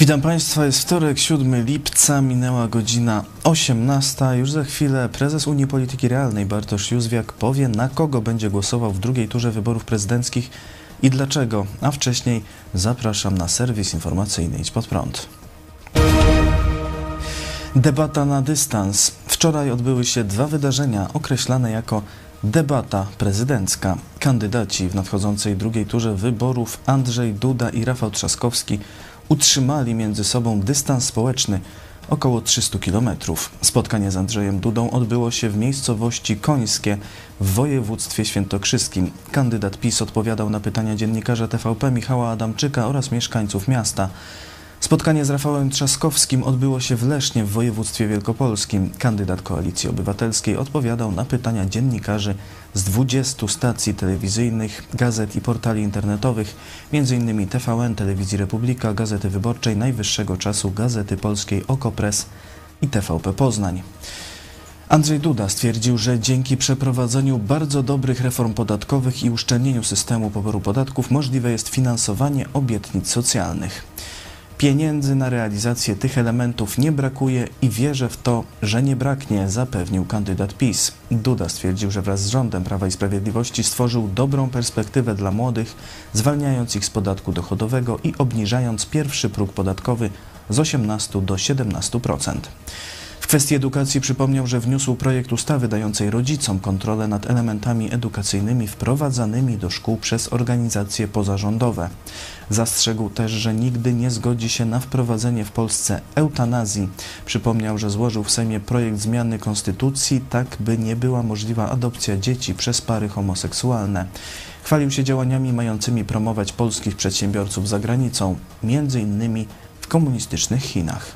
Witam Państwa, jest wtorek, 7 lipca, minęła godzina 18. Już za chwilę prezes Unii Polityki Realnej Bartosz Józwiak powie, na kogo będzie głosował w drugiej turze wyborów prezydenckich i dlaczego. A wcześniej zapraszam na serwis informacyjny Idź Pod Prąd. Debata na dystans. Wczoraj odbyły się dwa wydarzenia określane jako debata prezydencka. Kandydaci w nadchodzącej drugiej turze wyborów Andrzej Duda i Rafał Trzaskowski utrzymali między sobą dystans społeczny około 300 km. Spotkanie z Andrzejem Dudą odbyło się w miejscowości Końskie w województwie świętokrzyskim. Kandydat PiS odpowiadał na pytania dziennikarza TVP Michała Adamczyka oraz mieszkańców miasta. Spotkanie z Rafałem Trzaskowskim odbyło się w Lesznie w województwie wielkopolskim. Kandydat Koalicji Obywatelskiej odpowiadał na pytania dziennikarzy z 20 stacji telewizyjnych, gazet i portali internetowych, m.in. TVN, Telewizji Republika, Gazety Wyborczej, Najwyższego Czasu, Gazety Polskiej, Okopres i TVP Poznań. Andrzej Duda stwierdził, że dzięki przeprowadzeniu bardzo dobrych reform podatkowych i uszczelnieniu systemu poboru podatków możliwe jest finansowanie obietnic socjalnych. Pieniędzy na realizację tych elementów nie brakuje i wierzę w to, że nie braknie, zapewnił kandydat PiS. Duda stwierdził, że wraz z rządem Prawa i Sprawiedliwości stworzył dobrą perspektywę dla młodych, zwalniając ich z podatku dochodowego i obniżając pierwszy próg podatkowy z 18 do 17%. W kwestii edukacji przypomniał, że wniósł projekt ustawy dającej rodzicom kontrolę nad elementami edukacyjnymi wprowadzanymi do szkół przez organizacje pozarządowe. Zastrzegł też, że nigdy nie zgodzi się na wprowadzenie w Polsce eutanazji. Przypomniał, że złożył w Sejmie projekt zmiany konstytucji, tak by nie była możliwa adopcja dzieci przez pary homoseksualne. Chwalił się działaniami mającymi promować polskich przedsiębiorców za granicą, m.in. w komunistycznych Chinach.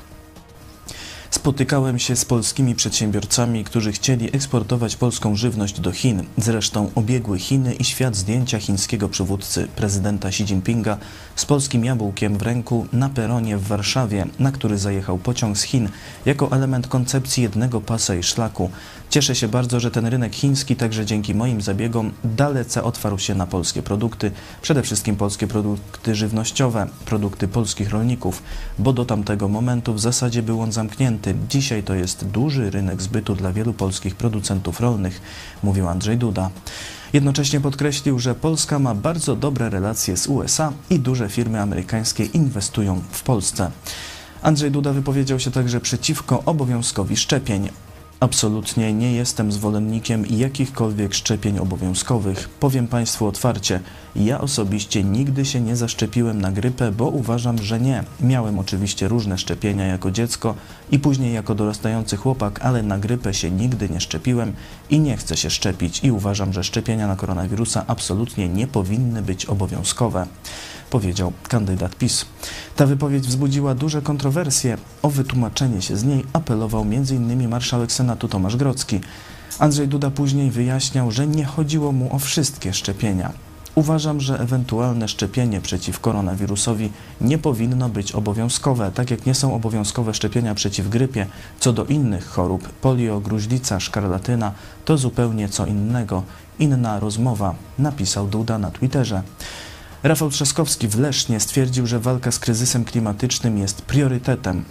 Spotykałem się z polskimi przedsiębiorcami, którzy chcieli eksportować polską żywność do Chin. Zresztą obiegły Chiny i świat zdjęcia chińskiego przywódcy, prezydenta Xi Jinpinga, z polskim jabłkiem w ręku na peronie w Warszawie, na który zajechał pociąg z Chin, jako element koncepcji jednego pasa i szlaku. Cieszę się bardzo, że ten rynek chiński, także dzięki moim zabiegom, dalece otwarł się na polskie produkty, przede wszystkim polskie produkty żywnościowe, produkty polskich rolników, bo do tamtego momentu w zasadzie był on zamknięty. Dzisiaj to jest duży rynek zbytu dla wielu polskich producentów rolnych, mówił Andrzej Duda. Jednocześnie podkreślił, że Polska ma bardzo dobre relacje z USA i duże firmy amerykańskie inwestują w Polsce. Andrzej Duda wypowiedział się także przeciwko obowiązkowi szczepień. Absolutnie nie jestem zwolennikiem jakichkolwiek szczepień obowiązkowych. Powiem Państwu otwarcie, ja osobiście nigdy się nie zaszczepiłem na grypę, bo uważam, że nie. Miałem oczywiście różne szczepienia jako dziecko i później jako dorastający chłopak, ale na grypę się nigdy nie szczepiłem i nie chcę się szczepić i uważam, że szczepienia na koronawirusa absolutnie nie powinny być obowiązkowe, powiedział kandydat PiS. Ta wypowiedź wzbudziła duże kontrowersje. O wytłumaczenie się z niej apelował m.in. marszałek Senatu Tomasz Grodzki. Andrzej Duda później wyjaśniał, że nie chodziło mu o wszystkie szczepienia. Uważam, że ewentualne szczepienie przeciw koronawirusowi nie powinno być obowiązkowe, tak jak nie są obowiązkowe szczepienia przeciw grypie. Co do innych chorób, polio, gruźlica, szkarlatyna, to zupełnie co innego. Inna rozmowa, napisał Duda na Twitterze. Rafał Trzaskowski w Lesznie stwierdził, że walka z kryzysem klimatycznym jest priorytetem.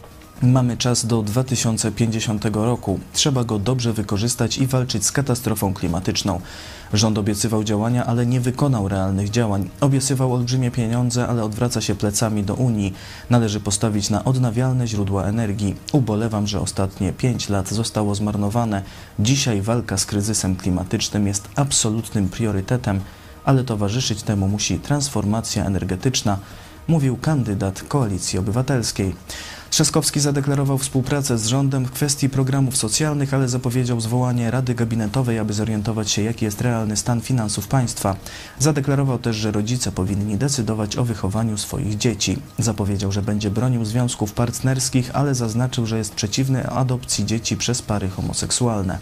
Mamy czas do 2050 roku. Trzeba go dobrze wykorzystać i walczyć z katastrofą klimatyczną. Rząd obiecywał działania, ale nie wykonał realnych działań. Obiecywał olbrzymie pieniądze, ale odwraca się plecami do Unii. Należy postawić na odnawialne źródła energii. Ubolewam, że ostatnie 5 lat zostało zmarnowane. Dzisiaj walka z kryzysem klimatycznym jest absolutnym priorytetem, ale towarzyszyć temu musi transformacja energetyczna, mówił kandydat Koalicji Obywatelskiej. Trzaskowski zadeklarował współpracę z rządem w kwestii programów socjalnych, ale zapowiedział zwołanie Rady Gabinetowej, aby zorientować się, jaki jest realny stan finansów państwa. Zadeklarował też, że rodzice powinni decydować o wychowaniu swoich dzieci. Zapowiedział, że będzie bronił związków partnerskich, ale zaznaczył, że jest przeciwny adopcji dzieci przez pary homoseksualne.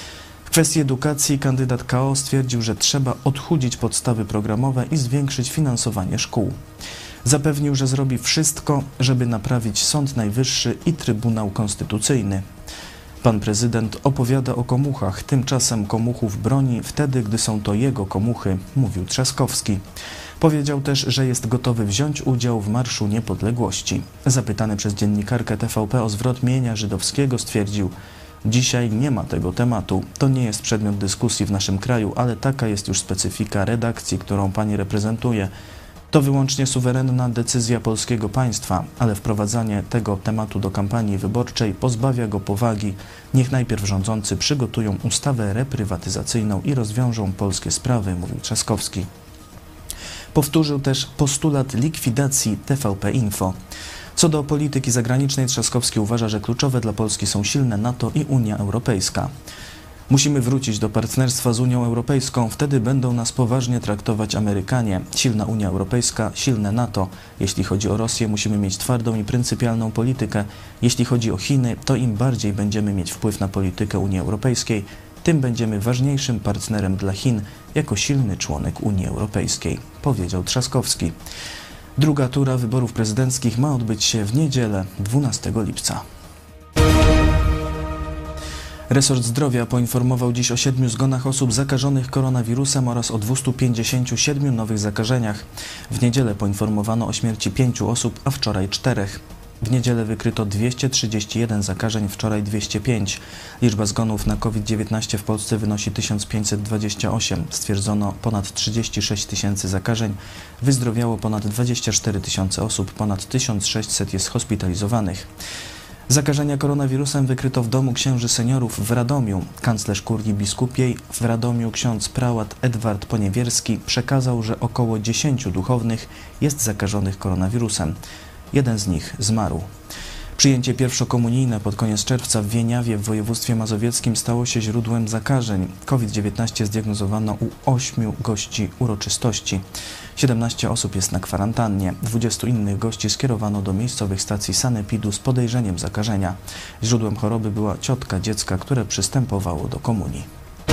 W kwestii edukacji kandydat KO stwierdził, że trzeba odchudzić podstawy programowe i zwiększyć finansowanie szkół. Zapewnił, że zrobi wszystko, żeby naprawić Sąd Najwyższy i Trybunał Konstytucyjny. Pan prezydent opowiada o komuchach, tymczasem komuchów broni wtedy, gdy są to jego komuchy, mówił Trzaskowski. Powiedział też, że jest gotowy wziąć udział w Marszu Niepodległości. Zapytany przez dziennikarkę TVP o zwrot mienia żydowskiego, stwierdził: dzisiaj nie ma tego tematu. To nie jest przedmiot dyskusji w naszym kraju, ale taka jest już specyfika redakcji, którą pani reprezentuje. To wyłącznie suwerenna decyzja polskiego państwa, ale wprowadzanie tego tematu do kampanii wyborczej pozbawia go powagi. Niech najpierw rządzący przygotują ustawę reprywatyzacyjną i rozwiążą polskie sprawy, mówił Trzaskowski. Powtórzył też postulat likwidacji TVP Info. Co do polityki zagranicznej, Trzaskowski uważa, że kluczowe dla Polski są silne NATO i Unia Europejska. Musimy wrócić do partnerstwa z Unią Europejską, wtedy będą nas poważnie traktować Amerykanie. Silna Unia Europejska, silne NATO. Jeśli chodzi o Rosję, musimy mieć twardą i pryncypialną politykę. Jeśli chodzi o Chiny, to im bardziej będziemy mieć wpływ na politykę Unii Europejskiej, tym będziemy ważniejszym partnerem dla Chin jako silny członek Unii Europejskiej, powiedział Trzaskowski. Druga tura wyborów prezydenckich ma odbyć się w niedzielę 12 lipca. Resort Zdrowia poinformował dziś o 7 zgonach osób zakażonych koronawirusem oraz o 257 nowych zakażeniach. W niedzielę poinformowano o śmierci 5 osób, a wczoraj 4. W niedzielę wykryto 231 zakażeń, wczoraj 205. Liczba zgonów na COVID-19 w Polsce wynosi 1528. Stwierdzono ponad 36 tysięcy zakażeń, wyzdrowiało ponad 24 tysiące osób, ponad 1600 jest hospitalizowanych. Zakażenia koronawirusem wykryto w domu księży seniorów w Radomiu. Kanclerz Kurii Biskupiej w Radomiu ksiądz prałat Edward Poniewierski przekazał, że około 10 duchownych jest zakażonych koronawirusem. Jeden z nich zmarł. Przyjęcie pierwszokomunijne pod koniec czerwca w Wieniawie w województwie mazowieckim stało się źródłem zakażeń. COVID-19 zdiagnozowano u 8 gości uroczystości. 17 osób jest na kwarantannie. 20 innych gości skierowano do miejscowych stacji sanepidu z podejrzeniem zakażenia. Źródłem choroby była ciotka dziecka, które przystępowało do komunii.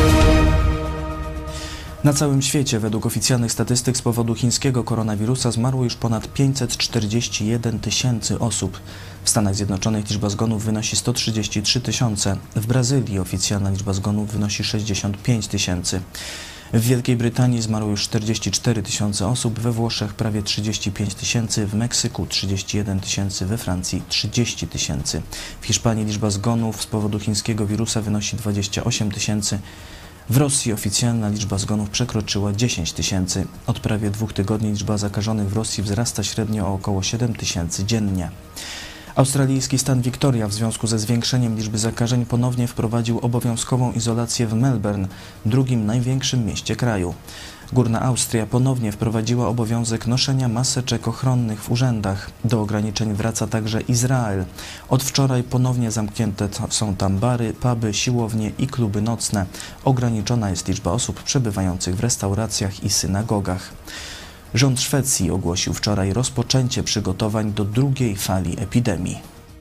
Na całym świecie według oficjalnych statystyk z powodu chińskiego koronawirusa zmarło już ponad 541 tysięcy osób. W Stanach Zjednoczonych liczba zgonów wynosi 133 tysiące. W Brazylii oficjalna liczba zgonów wynosi 65 tysięcy. W Wielkiej Brytanii zmarło już 44 tysiące osób, we Włoszech prawie 35 tysięcy, w Meksyku 31 tysięcy, we Francji 30 tysięcy. W Hiszpanii liczba zgonów z powodu chińskiego wirusa wynosi 28 tysięcy. W Rosji oficjalna liczba zgonów przekroczyła 10 tysięcy. Od prawie 2 tygodni liczba zakażonych w Rosji wzrasta średnio o około 7 tysięcy dziennie. Australijski stan Victoria w związku ze zwiększeniem liczby zakażeń ponownie wprowadził obowiązkową izolację w Melbourne, drugim największym mieście kraju. Górna Austria ponownie wprowadziła obowiązek noszenia maseczek ochronnych w urzędach. Do ograniczeń wraca także Izrael. Od wczoraj ponownie zamknięte są tam bary, puby, siłownie i kluby nocne. Ograniczona jest liczba osób przebywających w restauracjach i synagogach. Rząd Szwecji ogłosił wczoraj rozpoczęcie przygotowań do drugiej fali epidemii.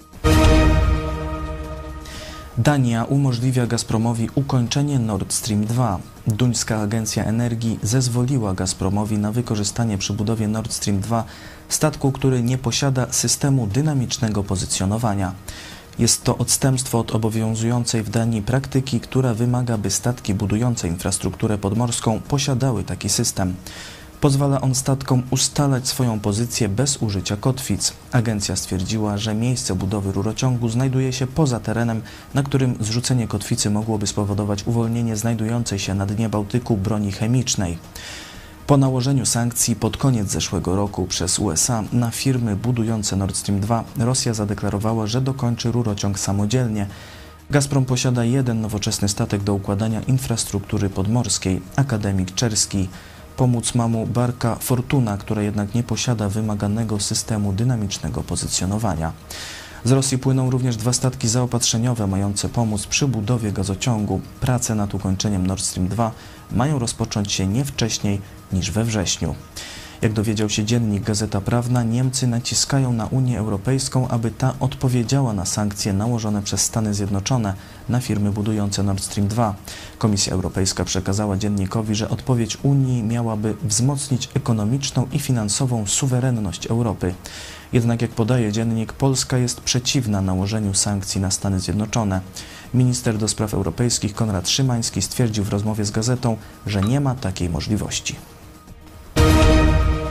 Dania umożliwia Gazpromowi ukończenie Nord Stream 2. Duńska Agencja Energii zezwoliła Gazpromowi na wykorzystanie przy budowie Nord Stream 2 statku, który nie posiada systemu dynamicznego pozycjonowania. Jest to odstępstwo od obowiązującej w Danii praktyki, która wymaga, by statki budujące infrastrukturę podmorską posiadały taki system. Pozwala on statkom ustalać swoją pozycję bez użycia kotwic. Agencja stwierdziła, że miejsce budowy rurociągu znajduje się poza terenem, na którym zrzucenie kotwicy mogłoby spowodować uwolnienie znajdującej się na dnie Bałtyku broni chemicznej. Po nałożeniu sankcji pod koniec zeszłego roku przez USA na firmy budujące Nord Stream 2, Rosja zadeklarowała, że dokończy rurociąg samodzielnie. Gazprom posiada jeden nowoczesny statek do układania infrastruktury podmorskiej, Akademik Czerski. Pomóc ma mu barka Fortuna, która jednak nie posiada wymaganego systemu dynamicznego pozycjonowania. Z Rosji płyną również 2 statki zaopatrzeniowe mające pomóc przy budowie gazociągu. Prace nad ukończeniem Nord Stream 2 mają rozpocząć się nie wcześniej niż we wrześniu. Jak dowiedział się dziennik Gazeta Prawna, Niemcy naciskają na Unię Europejską, aby ta odpowiedziała na sankcje nałożone przez Stany Zjednoczone na firmy budujące Nord Stream 2. Komisja Europejska przekazała dziennikowi, że odpowiedź Unii miałaby wzmocnić ekonomiczną i finansową suwerenność Europy. Jednak jak podaje dziennik, Polska jest przeciwna nałożeniu sankcji na Stany Zjednoczone. Minister do spraw europejskich Konrad Szymański stwierdził w rozmowie z gazetą, że nie ma takiej możliwości.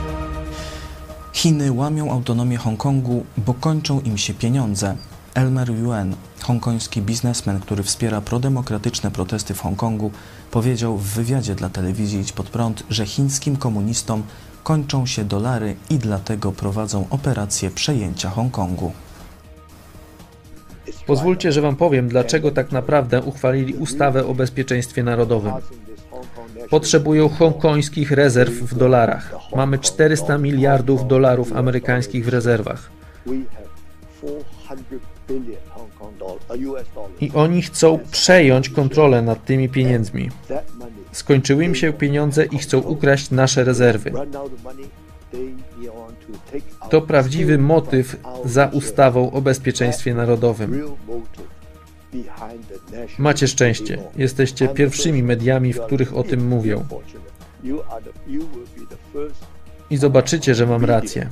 Chiny łamią autonomię Hongkongu, bo kończą im się pieniądze. Elmer Yuen, hongkoński biznesmen, który wspiera prodemokratyczne protesty w Hongkongu, powiedział w wywiadzie dla telewizji Idź Pod Prąd, że chińskim komunistom kończą się dolary i dlatego prowadzą operację przejęcia Hongkongu. Pozwólcie, że wam powiem, dlaczego tak naprawdę uchwalili ustawę o bezpieczeństwie narodowym. Potrzebują hongkońskich rezerw w dolarach. Mamy 400 miliardów dolarów amerykańskich w rezerwach. I oni chcą przejąć kontrolę nad tymi pieniędzmi. Skończyły im się pieniądze i chcą ukraść nasze rezerwy. To prawdziwy motyw za ustawą o bezpieczeństwie narodowym. Macie szczęście. Jesteście pierwszymi mediami, w których o tym mówią. I zobaczycie, że mam rację.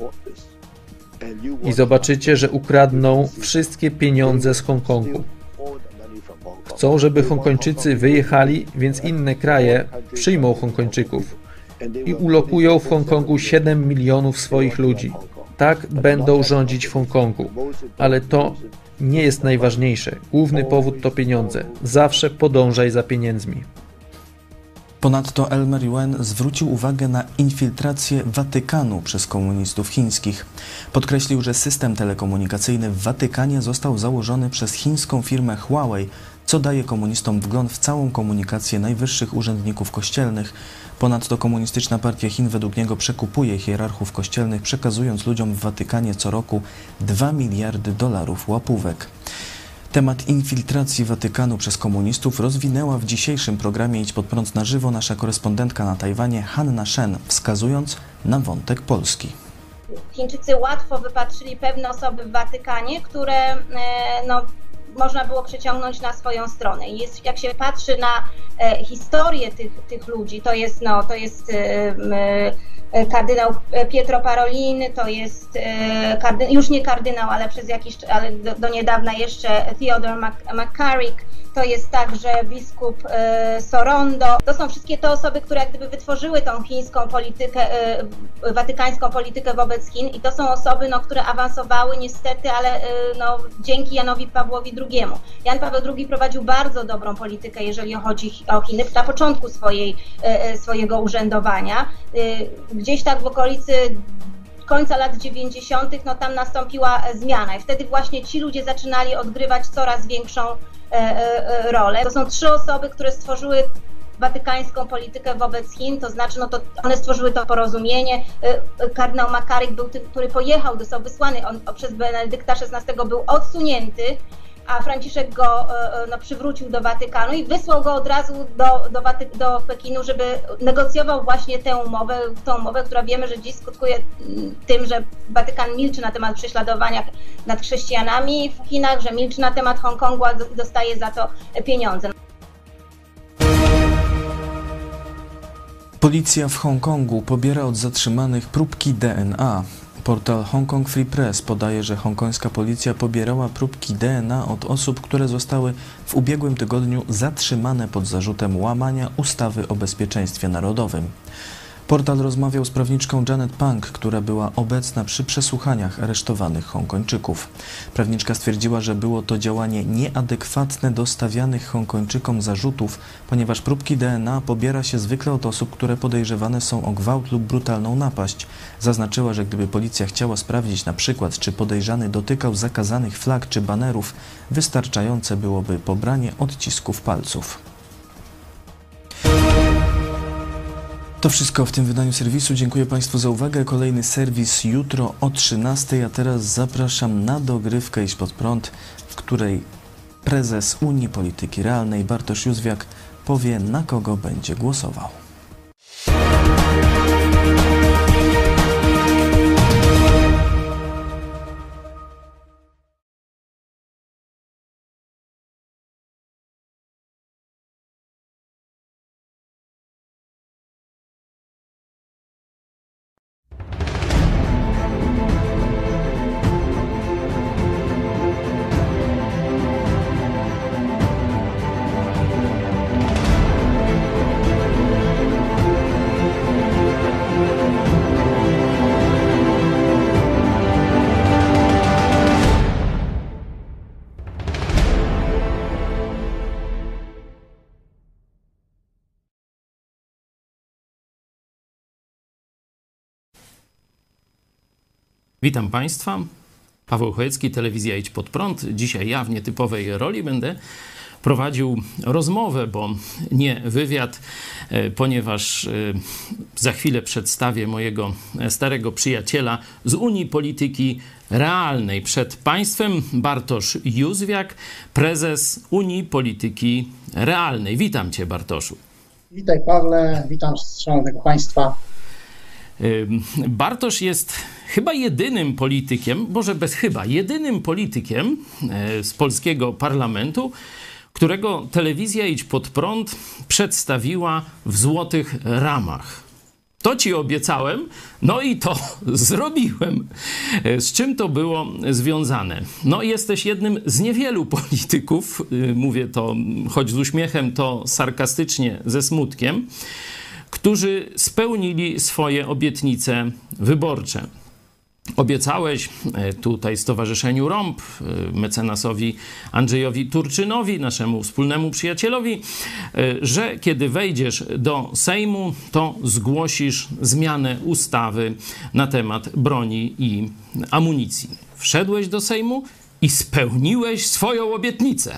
I zobaczycie, że ukradną wszystkie pieniądze z Hongkongu. Chcą, żeby Hongkończycy wyjechali, więc inne kraje przyjmą Hongkończyków i ulokują w Hongkongu 7 milionów swoich ludzi. Tak będą rządzić w Hongkongu. Ale to nie jest najważniejsze. Główny powód to pieniądze. Zawsze podążaj za pieniędzmi. Ponadto Elmer Yuen zwrócił uwagę na infiltrację Watykanu przez komunistów chińskich. Podkreślił, że system telekomunikacyjny w Watykanie został założony przez chińską firmę Huawei, co daje komunistom wgląd w całą komunikację najwyższych urzędników kościelnych. Ponadto Komunistyczna Partia Chin według niego przekupuje hierarchów kościelnych, przekazując ludziom w Watykanie co roku 2 miliardy dolarów łapówek. Temat infiltracji Watykanu przez komunistów rozwinęła w dzisiejszym programie Idź Pod Prąd na żywo nasza korespondentka na Tajwanie Hanna Shen, wskazując na wątek polski. Chińczycy łatwo wypatrzyli pewne osoby w Watykanie, które można było przyciągnąć na swoją stronę. I jak się patrzy na historię tych ludzi, to jest kardynał Pietro Parolin, to jest już nie kardynał, ale do niedawna jeszcze Theodore McCarrick, to jest także biskup Sorondo. To są wszystkie te osoby, które jak gdyby wytworzyły tą chińską politykę, watykańską politykę wobec Chin i to są osoby, które awansowały niestety, ale dzięki Janowi Pawłowi II. Jan Paweł II prowadził bardzo dobrą politykę, jeżeli chodzi o Chiny, na początku swojego urzędowania. Gdzieś tak w okolicy końca lat 90. tam nastąpiła zmiana i wtedy właśnie ci ludzie zaczynali odgrywać coraz większą rolę. To są 3 osoby, które stworzyły watykańską politykę wobec Chin, to znaczy to one stworzyły to porozumienie. Kardynał McCarrick był tym, który pojechał, został wysłany, on przez Benedykta XVI był odsunięty, a Franciszek go przywrócił do Watykanu i wysłał go od razu do Pekinu, żeby negocjował właśnie tę umowę, która wiemy, że dziś skutkuje tym, że Watykan milczy na temat prześladowania nad chrześcijanami w Chinach, że milczy na temat Hongkongu, a dostaje za to pieniądze. Policja w Hongkongu pobiera od zatrzymanych próbki DNA. Portal Hong Kong Free Press podaje, że hongkońska policja pobierała próbki DNA od osób, które zostały w ubiegłym tygodniu zatrzymane pod zarzutem łamania ustawy o bezpieczeństwie narodowym. Portal rozmawiał z prawniczką Janet Pang, która była obecna przy przesłuchaniach aresztowanych Hongkończyków. Prawniczka stwierdziła, że było to działanie nieadekwatne do stawianych Hongkończykom zarzutów, ponieważ próbki DNA pobiera się zwykle od osób, które podejrzewane są o gwałt lub brutalną napaść. Zaznaczyła, że gdyby policja chciała sprawdzić na przykład, czy podejrzany dotykał zakazanych flag czy banerów, wystarczające byłoby pobranie odcisków palców. To wszystko w tym wydaniu serwisu. Dziękuję Państwu za uwagę. Kolejny serwis jutro o 13:00, a teraz zapraszam na dogrywkę Idź Pod Prąd, w której prezes Unii Polityki Realnej Bartosz Józwiak powie, na kogo będzie głosował. Witam Państwa. Paweł Chojecki, Telewizja Idź Pod Prąd. Dzisiaj ja w nietypowej roli będę prowadził rozmowę, bo nie wywiad, ponieważ za chwilę przedstawię mojego starego przyjaciela z Unii Polityki Realnej. Przed Państwem Bartosz Józwiak, prezes Unii Polityki Realnej. Witam Cię, Bartoszu. Witaj, Pawle, witam szanownego Państwa. Bartosz jest chyba jedynym politykiem, może bez chyba, jedynym politykiem z polskiego parlamentu, którego telewizja Idź Pod Prąd przedstawiła w złotych ramach. To ci obiecałem, no i to zrobiłem. Z czym to było związane? No jesteś jednym z niewielu polityków, mówię to choć z uśmiechem, to sarkastycznie, ze smutkiem, którzy spełnili swoje obietnice wyborcze. Obiecałeś tutaj Stowarzyszeniu Rąb, mecenasowi Andrzejowi Turczynowi, naszemu wspólnemu przyjacielowi, że kiedy wejdziesz do Sejmu, to zgłosisz zmianę ustawy na temat broni i amunicji. Wszedłeś do Sejmu i spełniłeś swoją obietnicę.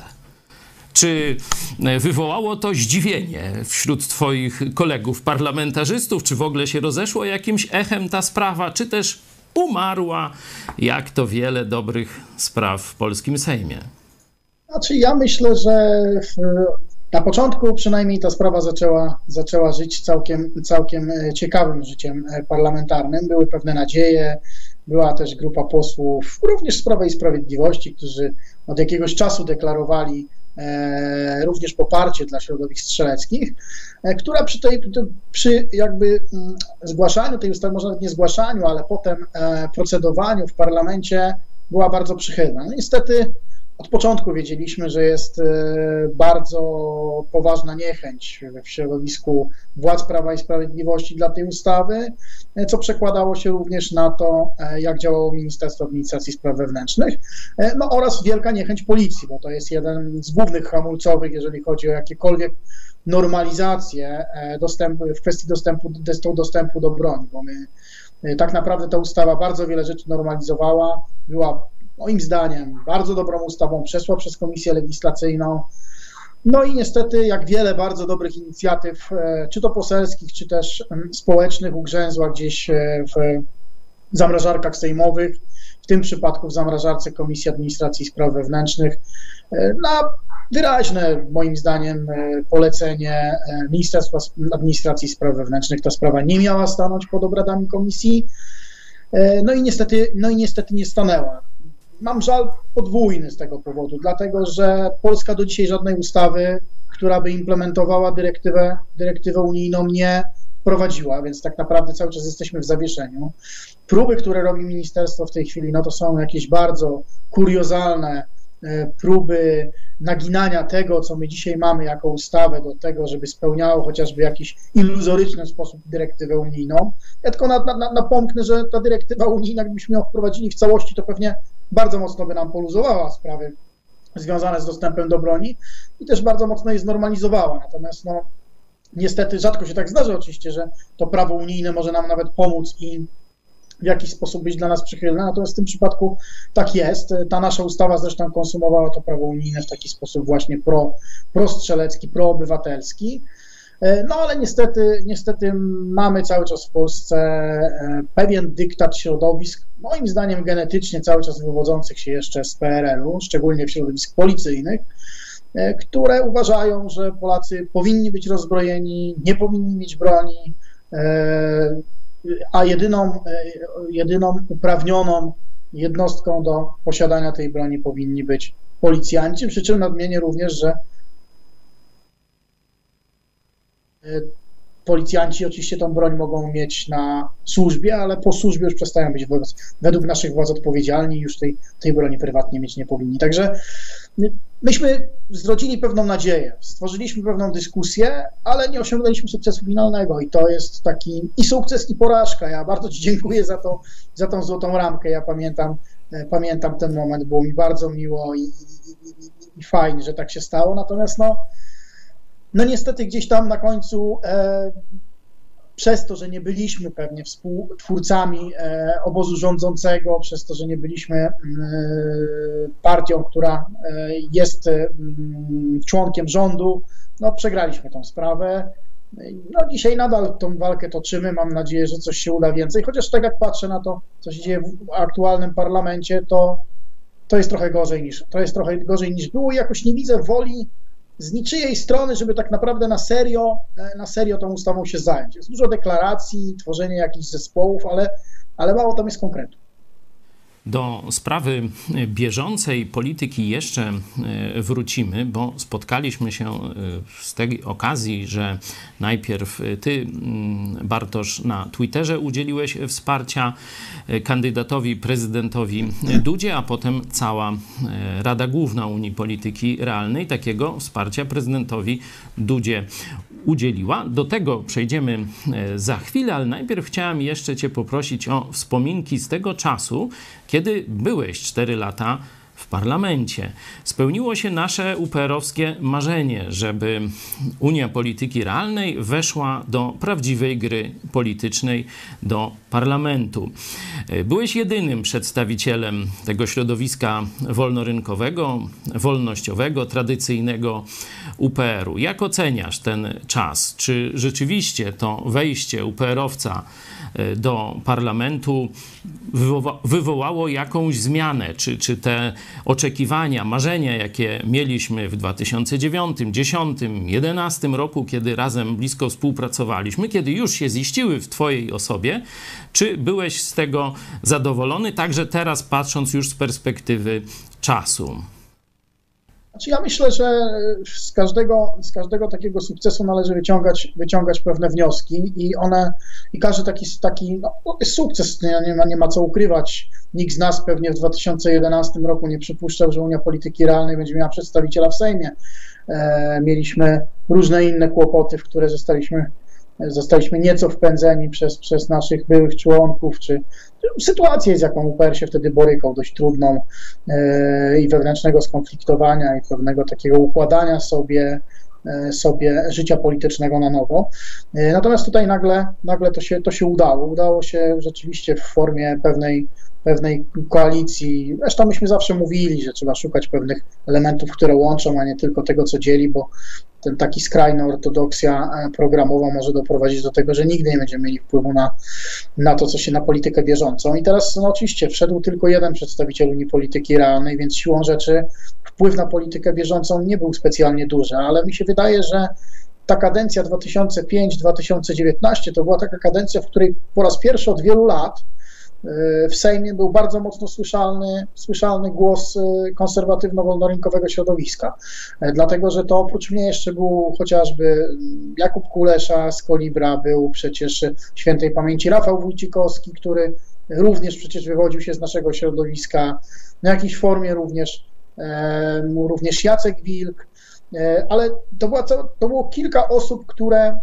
Czy wywołało to zdziwienie wśród twoich kolegów parlamentarzystów? Czy w ogóle się rozeszło jakimś echem ta sprawa? Czy też umarła, jak to wiele dobrych spraw w polskim Sejmie? Znaczy ja myślę, że na początku przynajmniej ta sprawa zaczęła żyć całkiem ciekawym życiem parlamentarnym. Były pewne nadzieje, była też grupa posłów, również z Prawa i Sprawiedliwości, którzy od jakiegoś czasu deklarowali również poparcie dla środowisk strzeleckich, która przy jakby zgłaszaniu tej ustawy, może nawet nie zgłaszaniu, ale potem procedowaniu w parlamencie była bardzo przychylna. No niestety od początku wiedzieliśmy, że jest bardzo poważna niechęć w środowisku władz Prawa i Sprawiedliwości dla tej ustawy, co przekładało się również na to, jak działało Ministerstwo Administracji i Spraw Wewnętrznych, no oraz wielka niechęć policji, bo to jest jeden z głównych hamulcowych, jeżeli chodzi o jakiekolwiek normalizację w kwestii dostępu do broni, bo tak naprawdę ta ustawa bardzo wiele rzeczy normalizowała, była moim zdaniem bardzo dobrą ustawą, przeszła przez Komisję Legislacyjną. No i niestety, jak wiele bardzo dobrych inicjatyw, czy to poselskich, czy też społecznych, ugrzęzła gdzieś w zamrażarkach sejmowych, w tym przypadku w zamrażarce Komisji Administracji i Spraw Wewnętrznych, na wyraźne, moim zdaniem, polecenie Ministerstwa Administracji i Spraw Wewnętrznych. Ta sprawa nie miała stanąć pod obradami komisji, no i niestety nie stanęła. Mam żal podwójny z tego powodu, dlatego że Polska do dzisiaj żadnej ustawy, która by implementowała dyrektywę unijną, nie wprowadziła, więc tak naprawdę cały czas jesteśmy w zawieszeniu. Próby, które robi ministerstwo w tej chwili, no to są jakieś bardzo kuriozalne próby naginania tego, co my dzisiaj mamy jako ustawę, do tego, żeby spełniało chociażby w jakiś iluzoryczny sposób dyrektywę unijną. Ja tylko napomknę, że ta dyrektywa unijna, gdybyśmy ją wprowadzili w całości, to pewnie bardzo mocno by nam poluzowała sprawy związane z dostępem do broni i też bardzo mocno je znormalizowała. Natomiast no, niestety rzadko się tak zdarza oczywiście, że to prawo unijne może nam nawet pomóc i w jakiś sposób być dla nas przychylne, natomiast w tym przypadku tak jest. Ta nasza ustawa zresztą konsumowała to prawo unijne w taki sposób właśnie prostrzelecki, proobywatelski. No ale niestety mamy cały czas w Polsce pewien dyktat środowisk, moim zdaniem genetycznie cały czas wywodzących się jeszcze z PRL-u, szczególnie w środowisk policyjnych, które uważają, że Polacy powinni być rozbrojeni, nie powinni mieć broni, a jedyną uprawnioną jednostką do posiadania tej broni powinni być policjanci, przy czym nadmienię również, że policjanci oczywiście tą broń mogą mieć na służbie, ale po służbie już przestają być według naszych władz odpowiedzialni i już tej broni prywatnie mieć nie powinni. Także myśmy zrodzili pewną nadzieję, stworzyliśmy pewną dyskusję, ale nie osiągnęliśmy sukcesu finalnego i to jest taki i sukces, i porażka. Ja bardzo Ci dziękuję za tą złotą ramkę. Ja pamiętam ten moment, było mi bardzo miło i fajnie, że tak się stało, natomiast no niestety gdzieś tam na końcu przez to, że nie byliśmy pewnie współtwórcami obozu rządzącego, przez to, że nie byliśmy partią, która jest członkiem rządu, no przegraliśmy tą sprawę. No dzisiaj nadal tą walkę toczymy, mam nadzieję, że coś się uda więcej, chociaż tak jak patrzę na to, co się dzieje w aktualnym parlamencie, to jest trochę gorzej niż było i jakoś nie widzę woli z niczyjej strony, żeby tak naprawdę na serio tą ustawą się zająć. Jest dużo deklaracji, tworzenie jakichś zespołów, ale mało tam jest konkretu. Do sprawy bieżącej polityki jeszcze wrócimy, bo spotkaliśmy się z tej okazji, że najpierw ty, Bartosz, na Twitterze udzieliłeś wsparcia kandydatowi prezydentowi Dudzie, a potem cała Rada Główna Unii Polityki Realnej takiego wsparcia prezydentowi Dudzie udzieliła. Do tego przejdziemy za chwilę, ale najpierw chciałem jeszcze cię poprosić o wspominki z tego czasu, kiedy byłeś 4 lata w parlamencie. Spełniło się nasze UPR-owskie marzenie, żeby Unia Polityki Realnej weszła do prawdziwej gry politycznej, do parlamentu. Byłeś jedynym przedstawicielem tego środowiska wolnorynkowego, wolnościowego, tradycyjnego UPR-u. Jak oceniasz ten czas? Czy rzeczywiście to wejście UPR-owca do parlamentu wywołało jakąś zmianę? Czy te oczekiwania, marzenia, jakie mieliśmy w 2009, 2010, 2011 roku, kiedy razem blisko współpracowaliśmy, kiedy już się ziściły w twojej osobie, czy byłeś z tego zadowolony, także teraz patrząc już z perspektywy czasu? Znaczy ja myślę, że z każdego takiego sukcesu należy wyciągać pewne wnioski i każdy taki jest sukces, nie ma co ukrywać. Nikt z nas pewnie w 2011 roku nie przypuszczał, że Unia Polityki Realnej będzie miała przedstawiciela w Sejmie. Mieliśmy różne inne kłopoty, w które zostaliśmy nieco wpędzeni przez naszych byłych członków, czy sytuację, z jaką UPR się wtedy borykał, dość trudną i wewnętrznego skonfliktowania i pewnego takiego układania sobie życia politycznego na nowo. Natomiast tutaj nagle to się udało. Udało się rzeczywiście w formie pewnej koalicji. Zresztą myśmy zawsze mówili, że trzeba szukać pewnych elementów, które łączą, a nie tylko tego, co dzieli, bo ten taki skrajna ortodoksja programowa może doprowadzić do tego, że nigdy nie będziemy mieli wpływu na to, co się na politykę bieżącą. I teraz oczywiście wszedł tylko jeden przedstawiciel Unii Polityki Realnej, więc siłą rzeczy wpływ na politykę bieżącą nie był specjalnie duży, ale mi się wydaje, że ta kadencja 2005-2019 to była taka kadencja, w której po raz pierwszy od wielu lat w Sejmie był bardzo mocno słyszalny głos konserwatywno-wolnorynkowego środowiska. Dlatego, że to oprócz mnie jeszcze był chociażby Jakub Kulesza z Kolibra, był przecież świętej pamięci Rafał Wójcikowski, który również przecież wywodził się z naszego środowiska, w jakiejś formie również Jacek Wilk, ale to było kilka osób, które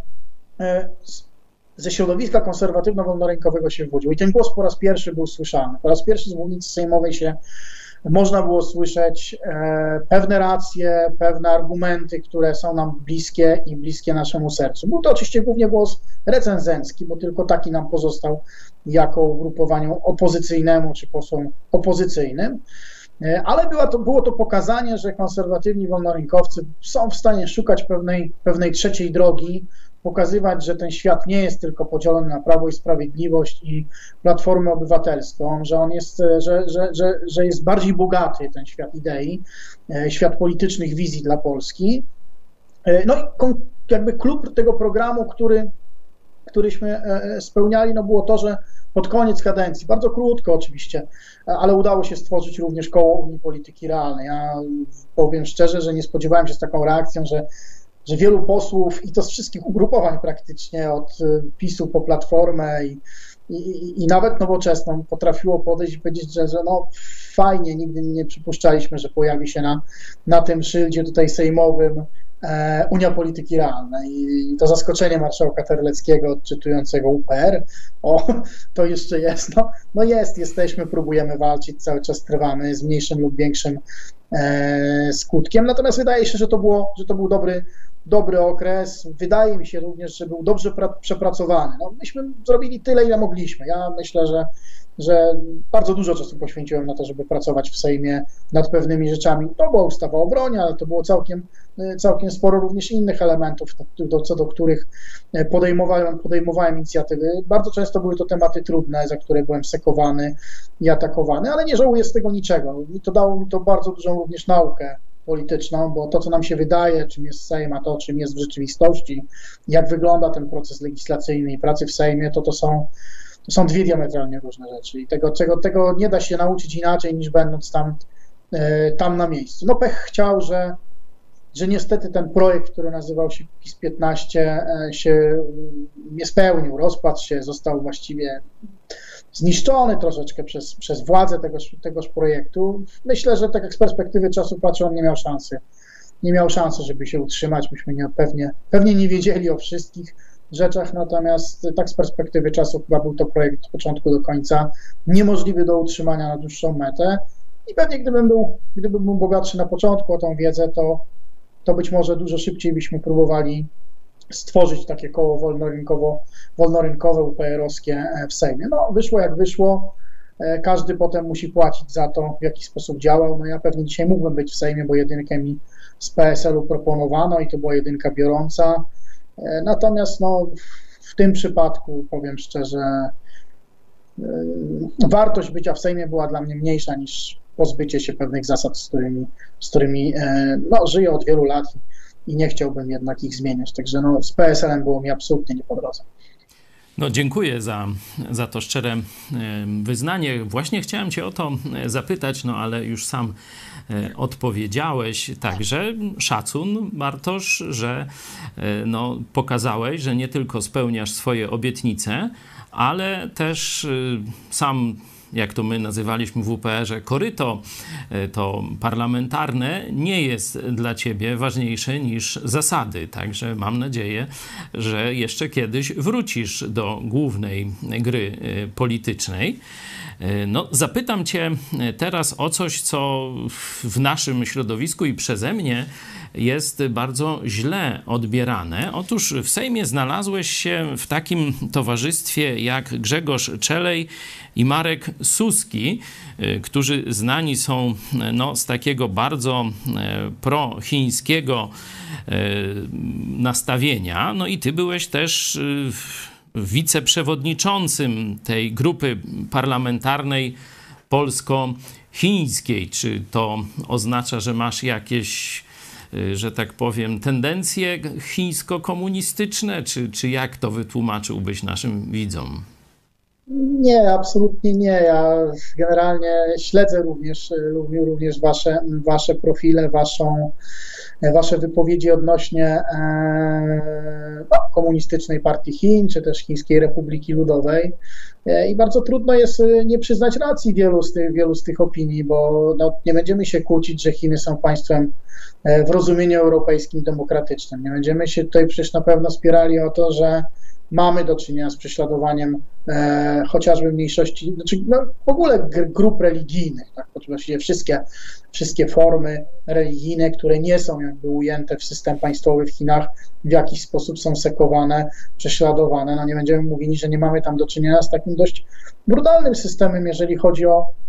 ze środowiska konserwatywno-wolnorynkowego się wywodziło. I ten głos po raz pierwszy był słyszany. Po raz pierwszy z mównicy sejmowej można było słyszeć pewne racje, pewne argumenty, które są nam bliskie i bliskie naszemu sercu. Był to oczywiście głównie głos recenzencki, bo tylko taki nam pozostał jako ugrupowaniu opozycyjnemu czy posłom opozycyjnym. Ale było to pokazanie, że konserwatywni wolnorynkowcy są w stanie szukać pewnej trzeciej drogi, pokazywać, że ten świat nie jest tylko podzielony na Prawo i Sprawiedliwość i Platformę Obywatelską, że on jest, że jest bardziej bogaty ten świat idei, świat politycznych wizji dla Polski. No i jakby klub tego programu, któryśmy spełniali, no było to, że pod koniec kadencji, bardzo krótko oczywiście, ale udało się stworzyć również koło Unii Polityki Realnej. Ja powiem szczerze, że nie spodziewałem się z taką reakcją, że wielu posłów i to z wszystkich ugrupowań praktycznie, od PiS-u po Platformę i nawet Nowoczesną potrafiło podejść i powiedzieć, że no fajnie, nigdy nie przypuszczaliśmy, że pojawi się na tym szyldzie tutaj sejmowym Unia Polityki Realnej. I to zaskoczenie marszałka Terleckiego odczytującego UPR, to jeszcze jest, jesteśmy, próbujemy walczyć, cały czas trwamy z mniejszym lub większym skutkiem, natomiast wydaje się, że to był dobry okres. Wydaje mi się również, że był dobrze przepracowany. No, myśmy zrobili tyle, ile mogliśmy. Ja myślę, że bardzo dużo czasu poświęciłem na to, żeby pracować w Sejmie nad pewnymi rzeczami. To była ustawa o obronie, ale to było całkiem sporo również innych elementów, co do których podejmowałem inicjatywy. Bardzo często były to tematy trudne, za które byłem sekowany i atakowany, ale nie żałuję z tego niczego. Dało mi to bardzo dużą również naukę polityczną, bo to, co nam się wydaje, czym jest Sejm, a to, czym jest w rzeczywistości, jak wygląda ten proces legislacyjny i pracy w Sejmie, to są dwie diametralnie różne rzeczy i tego nie da się nauczyć inaczej, niż będąc tam na miejscu. No pech chciał, że niestety ten projekt, który nazywał się PiS 15, się nie spełnił, rozpadł się, został właściwie zniszczony troszeczkę przez władzę tegoż projektu. Myślę, że tak jak z perspektywy czasu patrzę, on nie miał szansy, żeby się utrzymać. Myśmy pewnie nie wiedzieli o wszystkich rzeczach, natomiast tak z perspektywy czasu chyba był to projekt od początku do końca niemożliwy do utrzymania na dłuższą metę i pewnie gdybym był bogatszy na początku o tą wiedzę, to być może dużo szybciej byśmy próbowali stworzyć takie koło wolnorynkowe UPR-owskie w Sejmie. No wyszło jak wyszło, każdy potem musi płacić za to, w jaki sposób działał. No ja pewnie dzisiaj mógłbym być w Sejmie, bo jedynkę mi z PSL-u proponowano i to była jedynka biorąca. Natomiast no, w tym przypadku, powiem szczerze, wartość bycia w Sejmie była dla mnie mniejsza niż pozbycie się pewnych zasad, z którymi żyję od wielu lat i nie chciałbym jednak ich zmieniać. Także no, z PSL-em było mi absolutnie nie po drodze. No, dziękuję za to szczere wyznanie. Właśnie chciałem cię o to zapytać, no ale już sam odpowiedziałeś. Także szacun, Bartosz, że pokazałeś, że nie tylko spełniasz swoje obietnice, ale też sam, jak to my nazywaliśmy w UPR-ze, koryto to parlamentarne nie jest dla ciebie ważniejsze niż zasady. Także mam nadzieję, że jeszcze kiedyś wrócisz do głównej gry politycznej. No, zapytam cię teraz o coś, co w naszym środowisku i przeze mnie jest bardzo źle odbierane. Otóż w Sejmie znalazłeś się w takim towarzystwie jak Grzegorz Czelej i Marek Suski, którzy znani są z takiego bardzo prochińskiego nastawienia. No i ty byłeś też wiceprzewodniczącym tej grupy parlamentarnej polsko-chińskiej. Czy to oznacza, że masz jakieś, że tak powiem, tendencje chińsko-komunistyczne, czy jak to wytłumaczyłbyś naszym widzom? Nie, absolutnie nie. Ja generalnie śledzę również wasze profile, wasze wypowiedzi odnośnie komunistycznej partii Chin, czy też Chińskiej Republiki Ludowej. I bardzo trudno jest nie przyznać racji wielu z tych opinii, bo nie będziemy się kłócić, że Chiny są państwem w rozumieniu europejskim demokratycznym. Nie będziemy się tutaj przecież na pewno spierali o to, że mamy do czynienia z prześladowaniem chociażby mniejszości, w ogóle grup religijnych, tak, właściwie wszystkie formy religijne, które nie są jakby ujęte w system państwowy w Chinach, w jakiś sposób są sekowane, prześladowane. No nie będziemy mówili, że nie mamy tam do czynienia z takim dość brutalnym systemem, jeżeli chodzi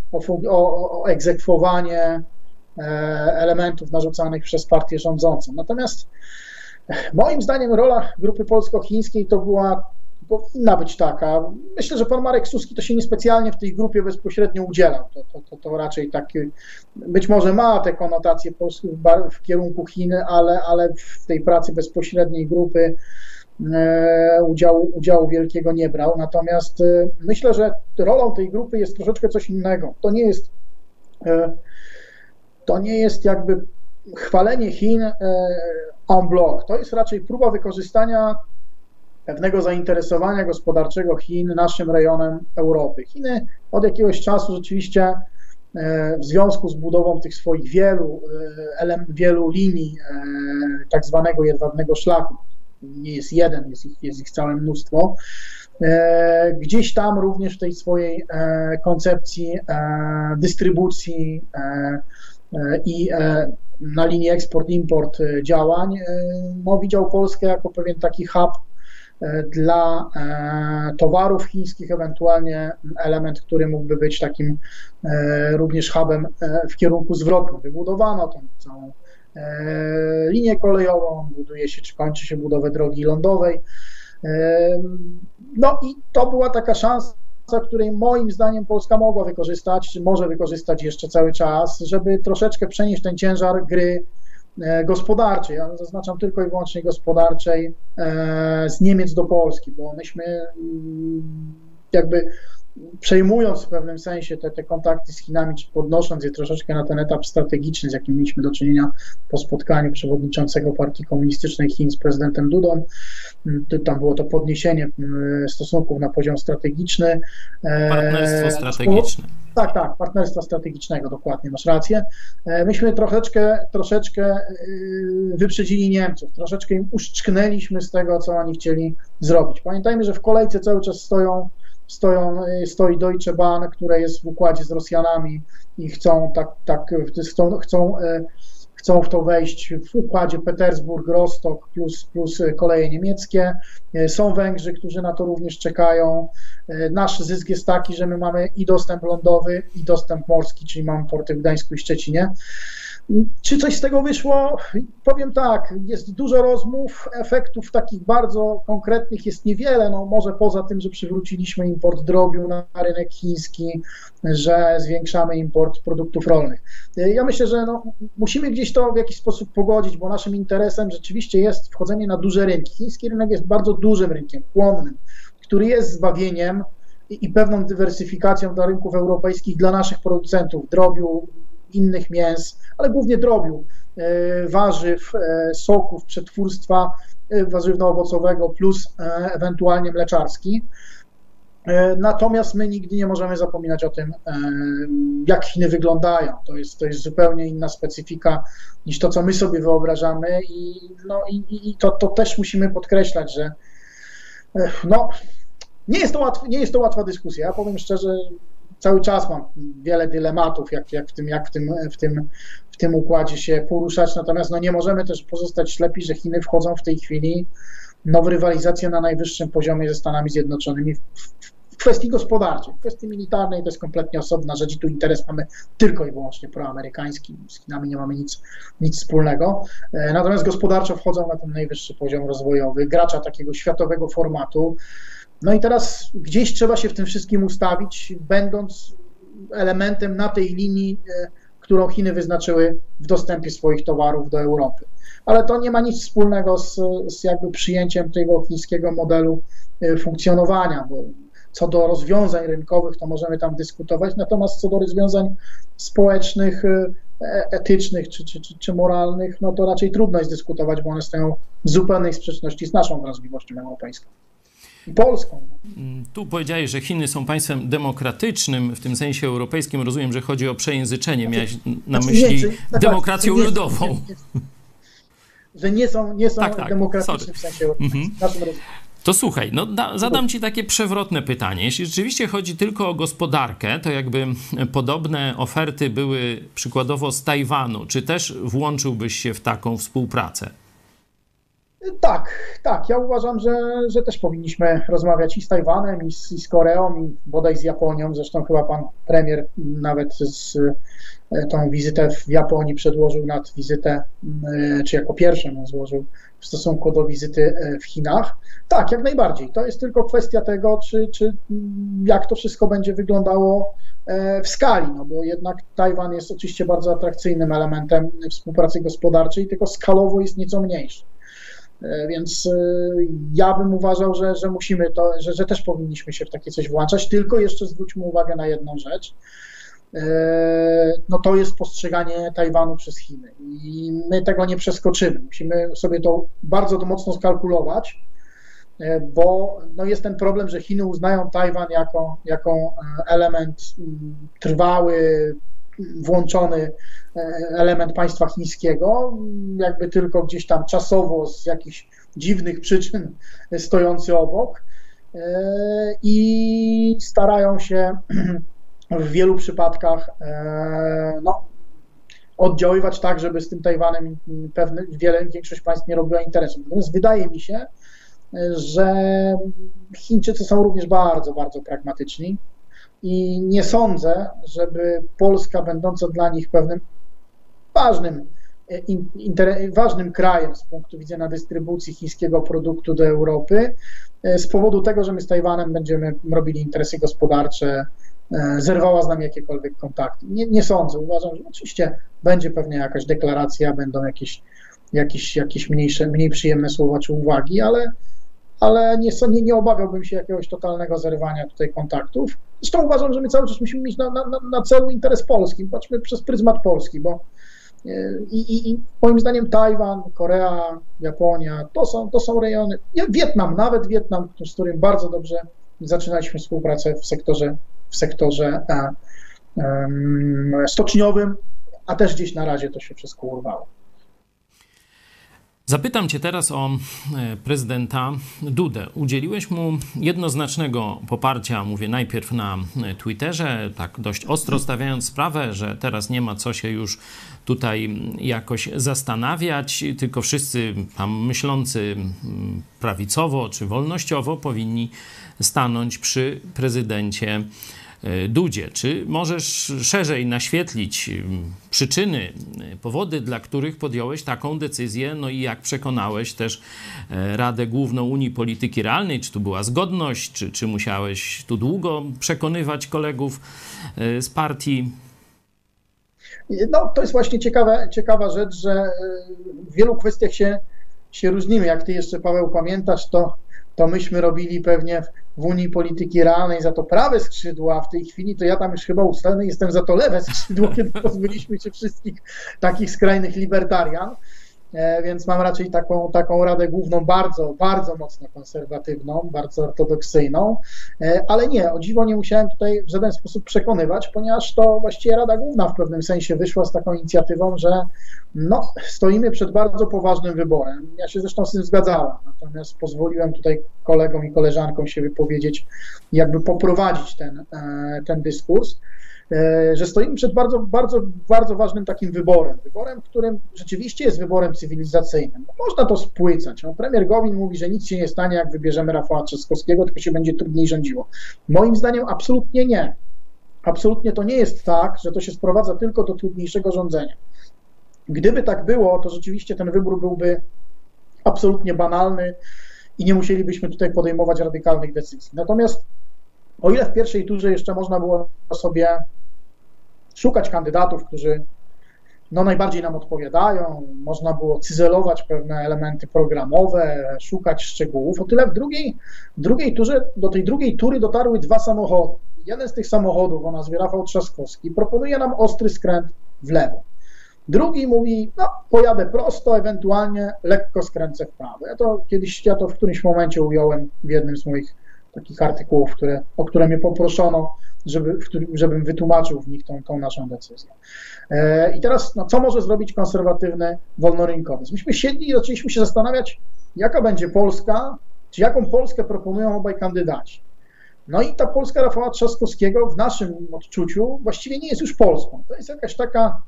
o egzekwowanie elementów narzucanych przez partię rządzącą. Natomiast moim zdaniem rola grupy polsko-chińskiej powinna być taka. Myślę, że pan Marek Suski to się niespecjalnie w tej grupie bezpośrednio udzielał. To raczej tak, być może ma te konotacje w kierunku Chiny, ale w tej pracy bezpośredniej grupy udziału wielkiego nie brał. Natomiast myślę, że rolą tej grupy jest troszeczkę coś innego. To nie jest jakby chwalenie Chin en bloc. To jest raczej próba wykorzystania pewnego zainteresowania gospodarczego Chin naszym rejonem Europy. Chiny od jakiegoś czasu rzeczywiście w związku z budową tych swoich wielu linii tak zwanego jedwabnego szlaku, nie jest jeden, jest ich całe mnóstwo, gdzieś tam również w tej swojej koncepcji dystrybucji i na linii eksport-import działań, no, widział Polskę jako pewien taki hub dla towarów chińskich, ewentualnie element, który mógłby być takim również hubem w kierunku zwrotnym. Wybudowano tą całą linię kolejową, buduje się, czy kończy się budowę drogi lądowej. No i to była taka szansa, której moim zdaniem Polska mogła wykorzystać, czy może wykorzystać jeszcze cały czas, żeby troszeczkę przenieść ten ciężar gry gospodarczej, ja zaznaczam tylko i wyłącznie gospodarczej, z Niemiec do Polski, bo myśmy jakby przejmując w pewnym sensie te kontakty z Chinami, czy podnosząc je troszeczkę na ten etap strategiczny, z jakim mieliśmy do czynienia po spotkaniu przewodniczącego Partii Komunistycznej Chin z prezydentem Dudą, tam było to podniesienie stosunków na poziom strategiczny. Partnerstwo strategiczne. Tak, partnerstwa strategicznego, dokładnie, masz rację. Myśmy troszeczkę wyprzedzili Niemców, troszeczkę im uszczknęliśmy z tego, co oni chcieli zrobić. Pamiętajmy, że w kolejce cały czas stoi Deutsche Bahn, które jest w układzie z Rosjanami i chcą w to wejść w układzie Petersburg, Rostok plus koleje niemieckie. Są Węgrzy, którzy na to również czekają. Nasz zysk jest taki, że my mamy i dostęp lądowy, i dostęp morski, czyli mamy porty w Gdańsku i Szczecinie. Czy coś z tego wyszło? Powiem tak, jest dużo rozmów, efektów takich bardzo konkretnych jest niewiele, no może poza tym, że przywróciliśmy import drobiu na rynek chiński, że zwiększamy import produktów rolnych. Ja myślę, że musimy gdzieś to w jakiś sposób pogodzić, bo naszym interesem rzeczywiście jest wchodzenie na duże rynki. Chiński rynek jest bardzo dużym rynkiem, płonnym, który jest zbawieniem i pewną dywersyfikacją dla rynków europejskich, dla naszych producentów drobiu, innych mięs, ale głównie drobiu, warzyw, soków, przetwórstwa warzywno-owocowego plus ewentualnie mleczarski. Natomiast my nigdy nie możemy zapominać o tym, jak Chiny wyglądają. To jest zupełnie inna specyfika niż to, co my sobie wyobrażamy i to też musimy podkreślać, że nie jest to łatwa dyskusja. Ja powiem szczerze, cały czas mam wiele dylematów, jak w tym układzie się poruszać, natomiast nie możemy też pozostać ślepi, że Chiny wchodzą w tej chwili w rywalizację na najwyższym poziomie ze Stanami Zjednoczonymi w kwestii gospodarczej. W kwestii militarnej to jest kompletnie osobna rzecz i tu interes mamy tylko i wyłącznie proamerykański, z Chinami nie mamy nic wspólnego, natomiast gospodarczo wchodzą na ten najwyższy poziom rozwojowy, gracza takiego światowego formatu. No i teraz gdzieś trzeba się w tym wszystkim ustawić, będąc elementem na tej linii, którą Chiny wyznaczyły w dostępie swoich towarów do Europy. Ale to nie ma nic wspólnego z jakby przyjęciem tego chińskiego modelu funkcjonowania, bo co do rozwiązań rynkowych, to możemy tam dyskutować, natomiast co do rozwiązań społecznych, etycznych czy moralnych, to raczej trudno jest dyskutować, bo one stoją w zupełnej sprzeczności z naszą wrażliwością europejską. Polską. Tu powiedziałeś, że Chiny są państwem demokratycznym, w tym sensie europejskim. Rozumiem, że chodzi o przejęzyczenie. Miałeś na myśli demokrację ludową. Że nie są demokratyczne w sensie europejskim. To słuchaj, zadam ci takie przewrotne pytanie. Jeśli rzeczywiście chodzi tylko o gospodarkę, to jakby podobne oferty były przykładowo z Tajwanu. Czy też włączyłbyś się w taką współpracę? Tak. Ja uważam, że też powinniśmy rozmawiać i z Tajwanem, i z Koreą, i bodaj z Japonią. Zresztą chyba pan premier nawet tą wizytę w Japonii przedłożył nad wizytę, czy jako pierwszą złożył w stosunku do wizyty w Chinach. Tak, jak najbardziej. To jest tylko kwestia tego, czy jak to wszystko będzie wyglądało w skali, bo jednak Tajwan jest oczywiście bardzo atrakcyjnym elementem współpracy gospodarczej, tylko skalowo jest nieco mniejszy. Więc ja bym uważał, że musimy to, że też powinniśmy się w takie coś włączać, tylko jeszcze zwróćmy uwagę na jedną rzecz. To jest postrzeganie Tajwanu przez Chiny i my tego nie przeskoczymy. Musimy sobie to bardzo mocno skalkulować, bo jest ten problem, że Chiny uznają Tajwan jako element trwały, włączony element państwa chińskiego, jakby tylko gdzieś tam czasowo z jakichś dziwnych przyczyn stojący obok i starają się w wielu przypadkach oddziaływać tak, żeby z tym Tajwanem większość państw nie robiła interesu. Natomiast wydaje mi się, że Chińczycy są również bardzo, bardzo pragmatyczni i nie sądzę, żeby Polska, będąca dla nich pewnym ważnym krajem z punktu widzenia dystrybucji chińskiego produktu do Europy, z powodu tego, że my z Tajwanem będziemy robili interesy gospodarcze, zerwała z nami jakiekolwiek kontakty. Nie sądzę. Uważam, że oczywiście będzie pewnie jakaś deklaracja, będą jakieś mniej przyjemne słowa czy uwagi, ale nie obawiałbym się jakiegoś totalnego zerwania tutaj kontaktów. Zresztą uważam, że my cały czas musimy mieć na celu interes polski. Patrzmy przez pryzmat Polski, bo i moim zdaniem Tajwan, Korea, Japonia, to są rejony, nawet Wietnam, z którym bardzo dobrze zaczynaliśmy współpracę w sektorze stoczniowym, a też gdzieś na razie to się wszystko urwało. Zapytam cię teraz o prezydenta Dudę. Udzieliłeś mu jednoznacznego poparcia, mówię najpierw na Twitterze, tak dość ostro stawiając sprawę, że teraz nie ma co się już tutaj jakoś zastanawiać, tylko wszyscy tam myślący prawicowo czy wolnościowo powinni stanąć przy prezydencie Dudzie. Czy możesz szerzej naświetlić przyczyny, powody, dla których podjąłeś taką decyzję, no i jak przekonałeś też Radę Główną Unii Polityki Realnej, czy tu była zgodność, czy musiałeś tu długo przekonywać kolegów z partii? No, to jest właśnie ciekawa rzecz, że w wielu kwestiach się różnimy. Jak ty jeszcze, Paweł, pamiętasz, to myśmy robili pewnie w Unii Polityki Realnej za to prawe skrzydło, a w tej chwili to ja tam już chyba ustalony jestem za to lewe skrzydło, kiedy pozbyliśmy się wszystkich takich skrajnych libertarian, więc mam raczej taką Radę Główną bardzo, bardzo mocno konserwatywną, bardzo ortodoksyjną, ale nie, o dziwo nie musiałem tutaj w żaden sposób przekonywać, ponieważ to właściwie Rada Główna w pewnym sensie wyszła z taką inicjatywą, że no, stoimy przed bardzo poważnym wyborem. Ja się zresztą z tym zgadzałem, natomiast pozwoliłem tutaj kolegom i koleżankom się wypowiedzieć, jakby poprowadzić ten dyskurs, że stoimy przed bardzo, bardzo, bardzo ważnym takim wyborem, którym rzeczywiście jest wyborem cywilizacyjnym. Można to spłycać. No, premier Gowin mówi, że nic się nie stanie, jak wybierzemy Rafała Trzaskowskiego, tylko się będzie trudniej rządziło. Moim zdaniem absolutnie nie. Absolutnie to nie jest tak, że to się sprowadza tylko do trudniejszego rządzenia. Gdyby tak było, to rzeczywiście ten wybór byłby absolutnie banalny i nie musielibyśmy tutaj podejmować radykalnych decyzji. Natomiast o ile w pierwszej turze jeszcze można było sobie szukać kandydatów, którzy najbardziej nam odpowiadają, można było cyzelować pewne elementy programowe, szukać szczegółów, o tyle w drugiej turze, do tej drugiej tury dotarły dwa samochody. Jeden z tych samochodów o nazwie Rafał Trzaskowski proponuje nam ostry skręt w lewo. Drugi mówi, pojadę prosto, ewentualnie lekko skręcę w prawo. Ja to w którymś momencie ująłem w jednym z moich takich artykułów, o które mnie poproszono, żebym wytłumaczył w nich tą naszą decyzję. I teraz, co może zrobić konserwatywny wolnorynkowiec? Myśmy siedli i zaczęliśmy się zastanawiać, jaka będzie Polska, czy jaką Polskę proponują obaj kandydaci. No i ta Polska Rafała Trzaskowskiego w naszym odczuciu właściwie nie jest już Polską. To jest jakaś taka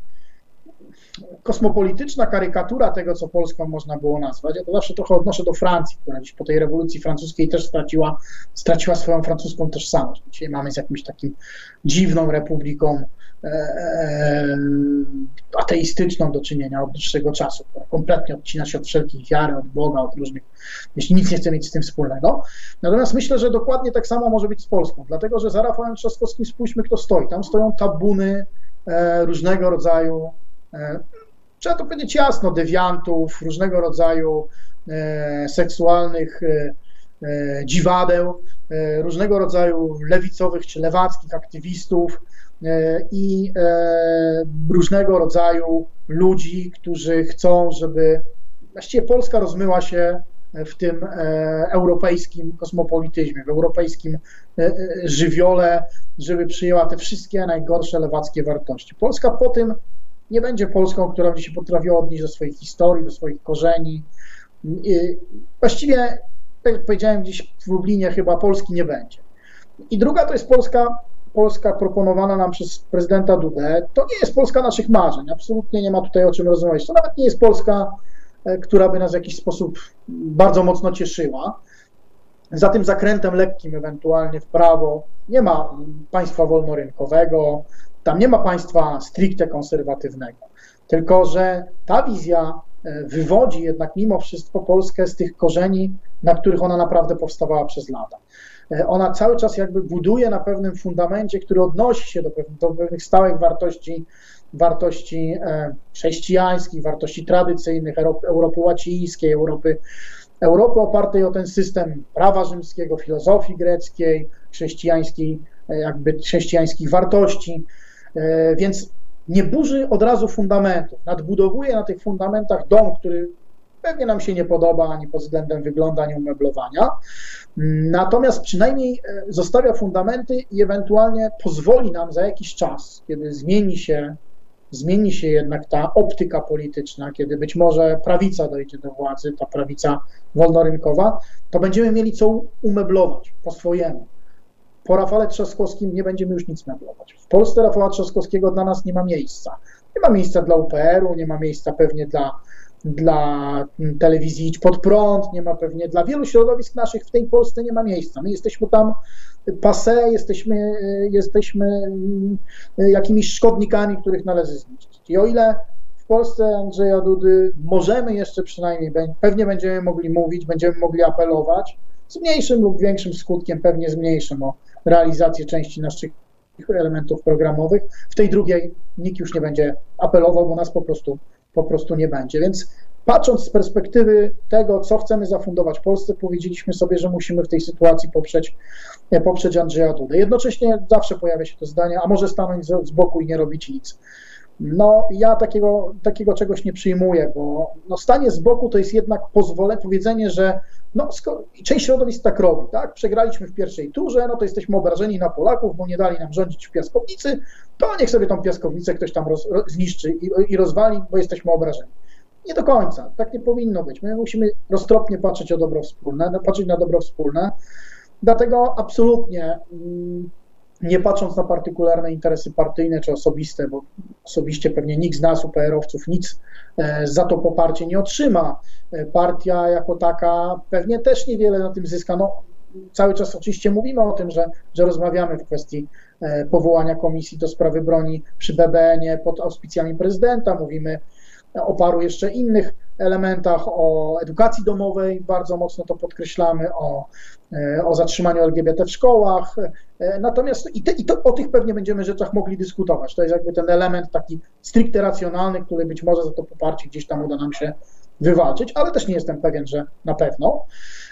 kosmopolityczna karykatura tego, co Polską można było nazwać. Ja to zawsze trochę odnoszę do Francji, która gdzieś po tej rewolucji francuskiej też straciła swoją francuską tożsamość. Dzisiaj mamy z jakimś takim dziwną republiką ateistyczną do czynienia od dłuższego czasu, która kompletnie odcina się od wszelkich wiary, od Boga, od różnych, jeśli nic nie chce mieć z tym wspólnego. Natomiast myślę, że dokładnie tak samo może być z Polską, dlatego że za Rafałem Trzaskowskim spójrzmy, kto stoi. Tam stoją tabuny różnego rodzaju, trzeba to powiedzieć jasno, dewiantów, różnego rodzaju seksualnych dziwadeł, różnego rodzaju lewicowych czy lewackich aktywistów i różnego rodzaju ludzi, którzy chcą, żeby właściwie Polska rozmyła się w tym europejskim kosmopolityzmie, w europejskim żywiole, żeby przyjęła te wszystkie najgorsze lewackie wartości. Polska po tym nie będzie Polską, która będzie się potrafiła odnieść do swojej historii, do swoich korzeni. Właściwie, tak jak powiedziałem, gdzieś w Lublinie chyba Polski nie będzie. I druga to jest Polska Polska proponowana nam przez prezydenta Dudę, to nie jest Polska naszych marzeń. Absolutnie nie ma tutaj o czym rozmawiać. To nawet nie jest Polska, która by nas w jakiś sposób bardzo mocno cieszyła. Za tym zakrętem lekkim ewentualnie w prawo nie ma państwa wolnorynkowego, tam nie ma państwa stricte konserwatywnego. Tylko że ta wizja wywodzi jednak mimo wszystko Polskę z tych korzeni, na których ona naprawdę powstawała przez lata. Ona cały czas jakby buduje na pewnym fundamencie, który odnosi się do pewnych stałych wartości chrześcijańskich, wartości tradycyjnych, Europy łacińskiej, Europy opartej o ten system prawa rzymskiego, filozofii greckiej, chrześcijańskich wartości, więc nie burzy od razu fundamentów, nadbudowuje na tych fundamentach dom, który pewnie nam się nie podoba ani pod względem wyglądu, ani umeblowania, natomiast przynajmniej zostawia fundamenty i ewentualnie pozwoli nam za jakiś czas, kiedy zmieni się jednak ta optyka polityczna, kiedy być może prawica dojdzie do władzy, ta prawica wolnorynkowa, to będziemy mieli co umeblować po swojemu. Po Rafale Trzaskowskim nie będziemy już nic meblować. W Polsce Rafała Trzaskowskiego dla nas nie ma miejsca. Nie ma miejsca dla UPR-u, nie ma miejsca pewnie dla telewizji Idź Pod Prąd, nie ma pewnie dla wielu środowisk naszych w tej Polsce nie ma miejsca. My jesteśmy tam passé, jesteśmy jakimiś szkodnikami, których należy zniszczyć. I o ile w Polsce Andrzeja Dudy możemy jeszcze przynajmniej, pewnie będziemy mogli mówić, będziemy mogli apelować, z mniejszym lub większym skutkiem, pewnie z mniejszym, o realizację części naszych elementów programowych, w tej drugiej nikt już nie będzie apelował, bo nas po prostu nie będzie. Więc patrząc z perspektywy tego, co chcemy zafundować Polsce, powiedzieliśmy sobie, że musimy w tej sytuacji poprzeć Andrzeja Dudę. Jednocześnie zawsze pojawia się to zdanie, a może stanąć z boku i nie robić nic. No ja takiego czegoś nie przyjmuję, bo no, stanie z boku to jest jednak powiedzenie, że no, część środowisk tak robi, tak? Przegraliśmy w pierwszej turze, no to jesteśmy obrażeni na Polaków, bo nie dali nam rządzić w piaskownicy, to niech sobie tą piaskownicę ktoś tam zniszczy i rozwali, bo jesteśmy obrażeni. Nie do końca, tak nie powinno być. My musimy roztropnie patrzeć na dobro wspólne, dlatego absolutnie nie patrząc na partykularne interesy partyjne czy osobiste, bo osobiście pewnie nikt z nas, UPR-owców, nic za to poparcie nie otrzyma. Partia jako taka pewnie też niewiele na tym zyska. No, cały czas oczywiście mówimy o tym, że rozmawiamy w kwestii powołania komisji do sprawy broni przy BBN-ie pod auspicjami prezydenta, mówimy o paru jeszcze innych elementach, o edukacji domowej, bardzo mocno to podkreślamy, o zatrzymaniu LGBT w szkołach, natomiast o tych pewnie będziemy rzeczach mogli dyskutować. To jest jakby ten element taki stricte racjonalny, który być może za to poparcie gdzieś tam uda nam się wywalczyć, ale też nie jestem pewien, że na pewno.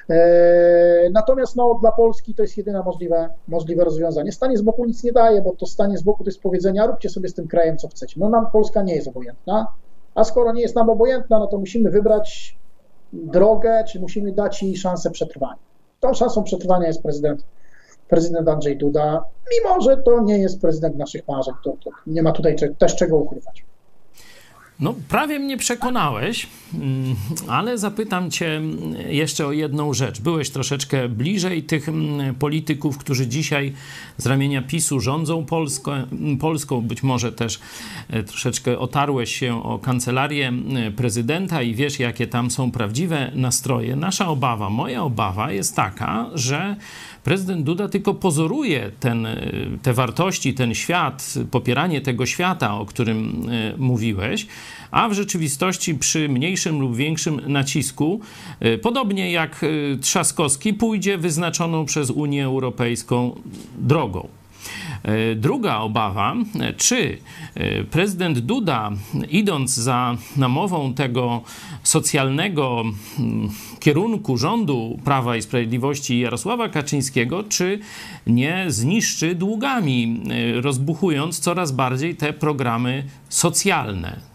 Natomiast no, dla Polski to jest jedyne możliwe rozwiązanie. Stanie z boku nic nie daje, bo to stanie z boku to jest powiedzenie, róbcie sobie z tym krajem co chcecie. No nam Polska nie jest obojętna, a skoro nie jest nam obojętna, no to musimy wybrać drogę, czy musimy dać jej szansę przetrwania. Tą szansą przetrwania jest prezydent Andrzej Duda, mimo że to nie jest prezydent naszych marzeń, to nie ma tutaj też czego ukrywać. No, prawie mnie przekonałeś, ale zapytam cię jeszcze o jedną rzecz. Byłeś troszeczkę bliżej tych polityków, którzy dzisiaj z ramienia PiS-u rządzą Polską. Być może też troszeczkę otarłeś się o kancelarię prezydenta i wiesz, jakie tam są prawdziwe nastroje. Nasza obawa, moja obawa jest taka, że prezydent Duda tylko pozoruje te wartości, ten świat, popieranie tego świata, o którym mówiłeś, a w rzeczywistości przy mniejszym lub większym nacisku, podobnie jak Trzaskowski, pójdzie wyznaczoną przez Unię Europejską drogą. Druga obawa, czy prezydent Duda, idąc za namową tego socjalnego kierunku rządu Prawa i Sprawiedliwości Jarosława Kaczyńskiego, czy nie zniszczy długami, rozbuchując coraz bardziej te programy socjalne?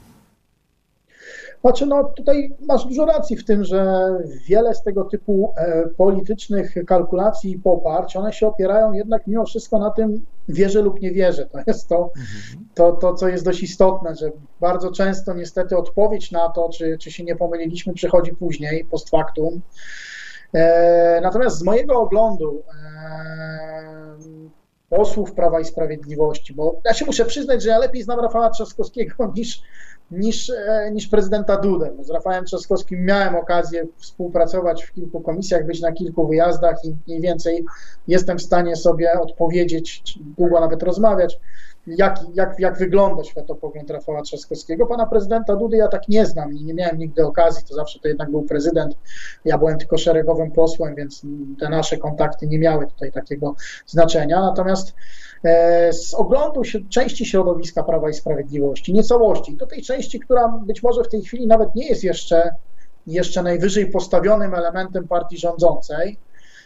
Znaczy, no tutaj masz dużo racji w tym, że wiele z tego typu politycznych kalkulacji i poparć, one się opierają jednak mimo wszystko na tym wierzę lub nie wierzę. To jest to, co jest dość istotne, że bardzo często niestety odpowiedź na to, czy się nie pomyliliśmy, przychodzi później, post factum. Natomiast z mojego oglądu posłów Prawa i Sprawiedliwości, bo ja się muszę przyznać, że ja lepiej znam Rafała Trzaskowskiego niż prezydenta Dudę. Bo z Rafałem Trzaskowskim miałem okazję współpracować w kilku komisjach, być na kilku wyjazdach i mniej więcej jestem w stanie sobie odpowiedzieć, czy długo nawet rozmawiać, jak wygląda światopogląd Rafała Trzaskowskiego. Pana prezydenta Dudy ja tak nie znam i nie miałem nigdy okazji, to zawsze to jednak był prezydent. Ja byłem tylko szeregowym posłem, więc te nasze kontakty nie miały tutaj takiego znaczenia. Natomiast z oglądu części środowiska Prawa i Sprawiedliwości, nie całości, to tej części, która być może w tej chwili nawet nie jest jeszcze najwyżej postawionym elementem partii rządzącej,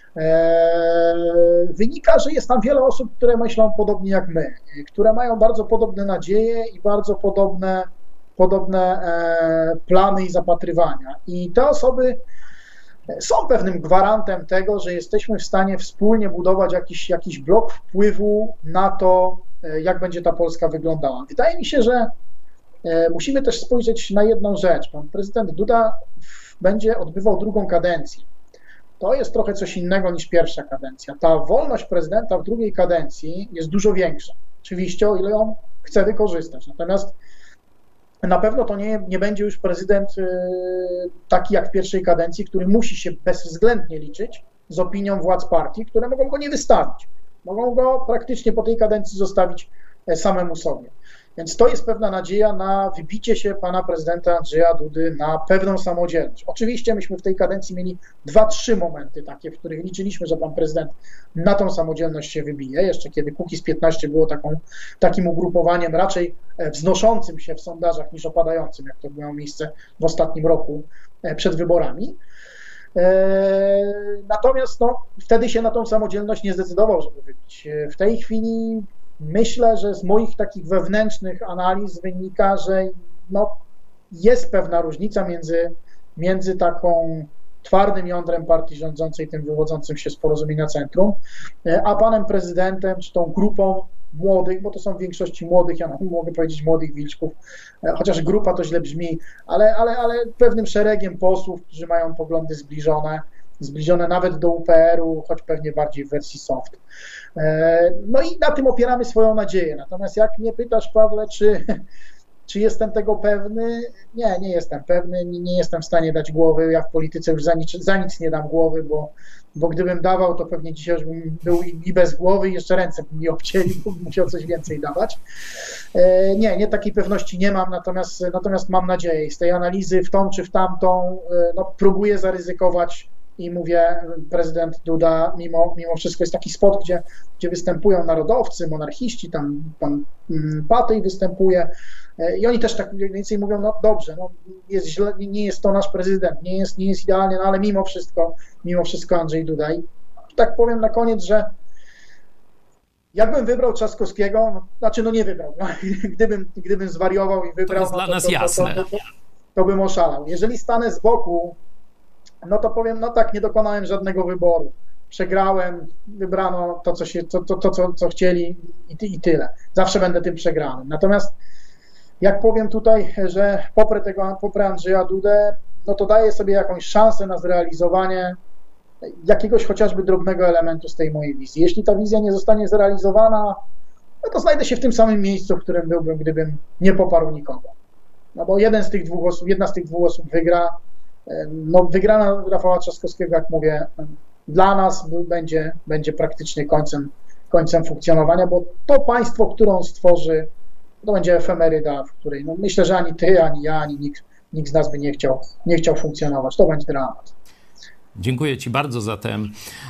wynika, że jest tam wiele osób, które myślą podobnie jak my, które mają bardzo podobne nadzieje i bardzo podobne plany i zapatrywania. I te osoby są pewnym gwarantem tego, że jesteśmy w stanie wspólnie budować jakiś blok wpływu na to, jak będzie ta Polska wyglądała. Wydaje mi się, że musimy też spojrzeć na jedną rzecz. Pan prezydent Duda będzie odbywał drugą kadencję. To jest trochę coś innego niż pierwsza kadencja. Ta wolność prezydenta w drugiej kadencji jest dużo większa. Oczywiście, o ile ją chce wykorzystać. Natomiast na pewno to nie będzie już prezydent taki jak w pierwszej kadencji, który musi się bezwzględnie liczyć z opinią władz partii, które mogą go nie wystawić. Mogą go praktycznie po tej kadencji zostawić samemu sobie. Więc to jest pewna nadzieja na wybicie się pana prezydenta Andrzeja Dudy na pewną samodzielność. Oczywiście myśmy w tej kadencji mieli 2-3 momenty takie, w których liczyliśmy, że pan prezydent na tą samodzielność się wybije. Jeszcze kiedy Kukiz15 było takim ugrupowaniem raczej wznoszącym się w sondażach niż opadającym, jak to miało miejsce w ostatnim roku przed wyborami. Natomiast wtedy się na tą samodzielność nie zdecydował, żeby wybić. W tej chwili myślę, że z moich takich wewnętrznych analiz wynika, że jest pewna różnica między taką twardym jądrem partii rządzącej, tym wywodzącym się z Porozumienia Centrum, a panem prezydentem, czy tą grupą młodych, bo to są w większości młodych, ja mogę powiedzieć młodych wilczków, chociaż grupa to źle brzmi, ale pewnym szeregiem posłów, którzy mają poglądy zbliżone nawet do UPR-u, choć pewnie bardziej w wersji soft. No i na tym opieramy swoją nadzieję. Natomiast jak mnie pytasz, Pawle, czy jestem tego pewny? Nie jestem pewny, nie jestem w stanie dać głowy. Ja w polityce już za nic nie dam głowy, bo gdybym dawał, to pewnie dzisiaj już bym był i bez głowy i jeszcze ręce by mi obcięli, bo bym musiał coś więcej dawać. Nie, takiej pewności nie mam, natomiast mam nadzieję i z tej analizy w tą czy w tamtą próbuję zaryzykować. I mówię, prezydent Duda mimo wszystko jest taki spot, gdzie występują narodowcy, monarchiści, tam pan Patej występuje i oni też tak mniej więcej mówią, dobrze, jest źle, nie jest to nasz prezydent, nie jest idealnie, ale mimo wszystko Andrzej Duda. I tak powiem na koniec, że jakbym wybrał Trzaskowskiego, nie wybrał, gdybym zwariował i wybrał, to jest dla nas jasne. To bym oszalał. Jeżeli stanę z boku, to powiem, nie dokonałem żadnego wyboru. Przegrałem, wybrano to, co chcieli i tyle. Zawsze będę tym przegranym. Natomiast jak powiem tutaj, że poprę Andrzeja Dudę, to daję sobie jakąś szansę na zrealizowanie jakiegoś chociażby drobnego elementu z tej mojej wizji. Jeśli ta wizja nie zostanie zrealizowana, to znajdę się w tym samym miejscu, w którym byłbym, gdybym nie poparł nikogo. Bo jedna z tych dwóch osób wygra. Wygrana Rafała Trzaskowskiego, jak mówię, dla nas będzie praktycznie końcem funkcjonowania, bo to państwo, które on stworzy, to będzie efemeryda, w której myślę, że ani ty, ani ja, ani nikt z nas by nie chciał funkcjonować. To będzie dramat. Dziękuję ci bardzo za tę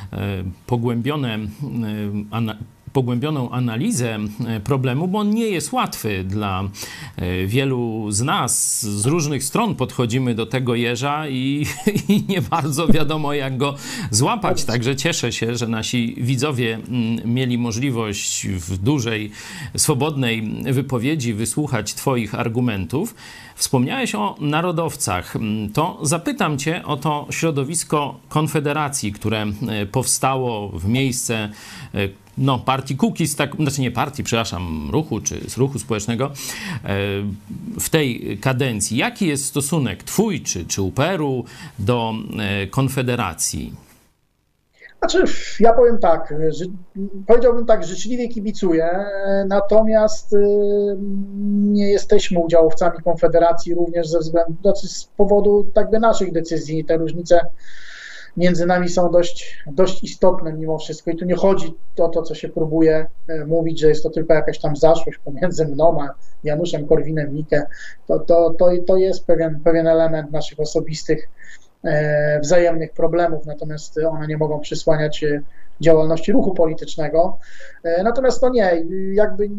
pogłębioną analizę problemu, bo on nie jest łatwy dla wielu z nas. Z różnych stron podchodzimy do tego jeża i nie bardzo wiadomo, jak go złapać. Także cieszę się, że nasi widzowie mieli możliwość w dużej, swobodnej wypowiedzi wysłuchać twoich argumentów. Wspomniałeś o narodowcach. To zapytam cię o to środowisko Konfederacji, które powstało w miejsce partii Kukiz, ruchu czy z ruchu społecznego w tej kadencji. Jaki jest stosunek twój czy UPR-u do Konfederacji? Znaczy, ja powiem tak, powiedziałbym tak, życzliwie kibicuję, natomiast nie jesteśmy udziałowcami Konfederacji również ze względu, znaczy z powodu jakby naszych decyzji. Te różnice między nami są dość istotne mimo wszystko i tu nie chodzi o to, co się próbuje mówić, że jest to tylko jakaś tam zaszłość pomiędzy mną a Januszem Korwinem-Mikke. To jest pewien element naszych osobistych wzajemnych problemów, natomiast one nie mogą przysłaniać działalności ruchu politycznego. Natomiast to nie, jakby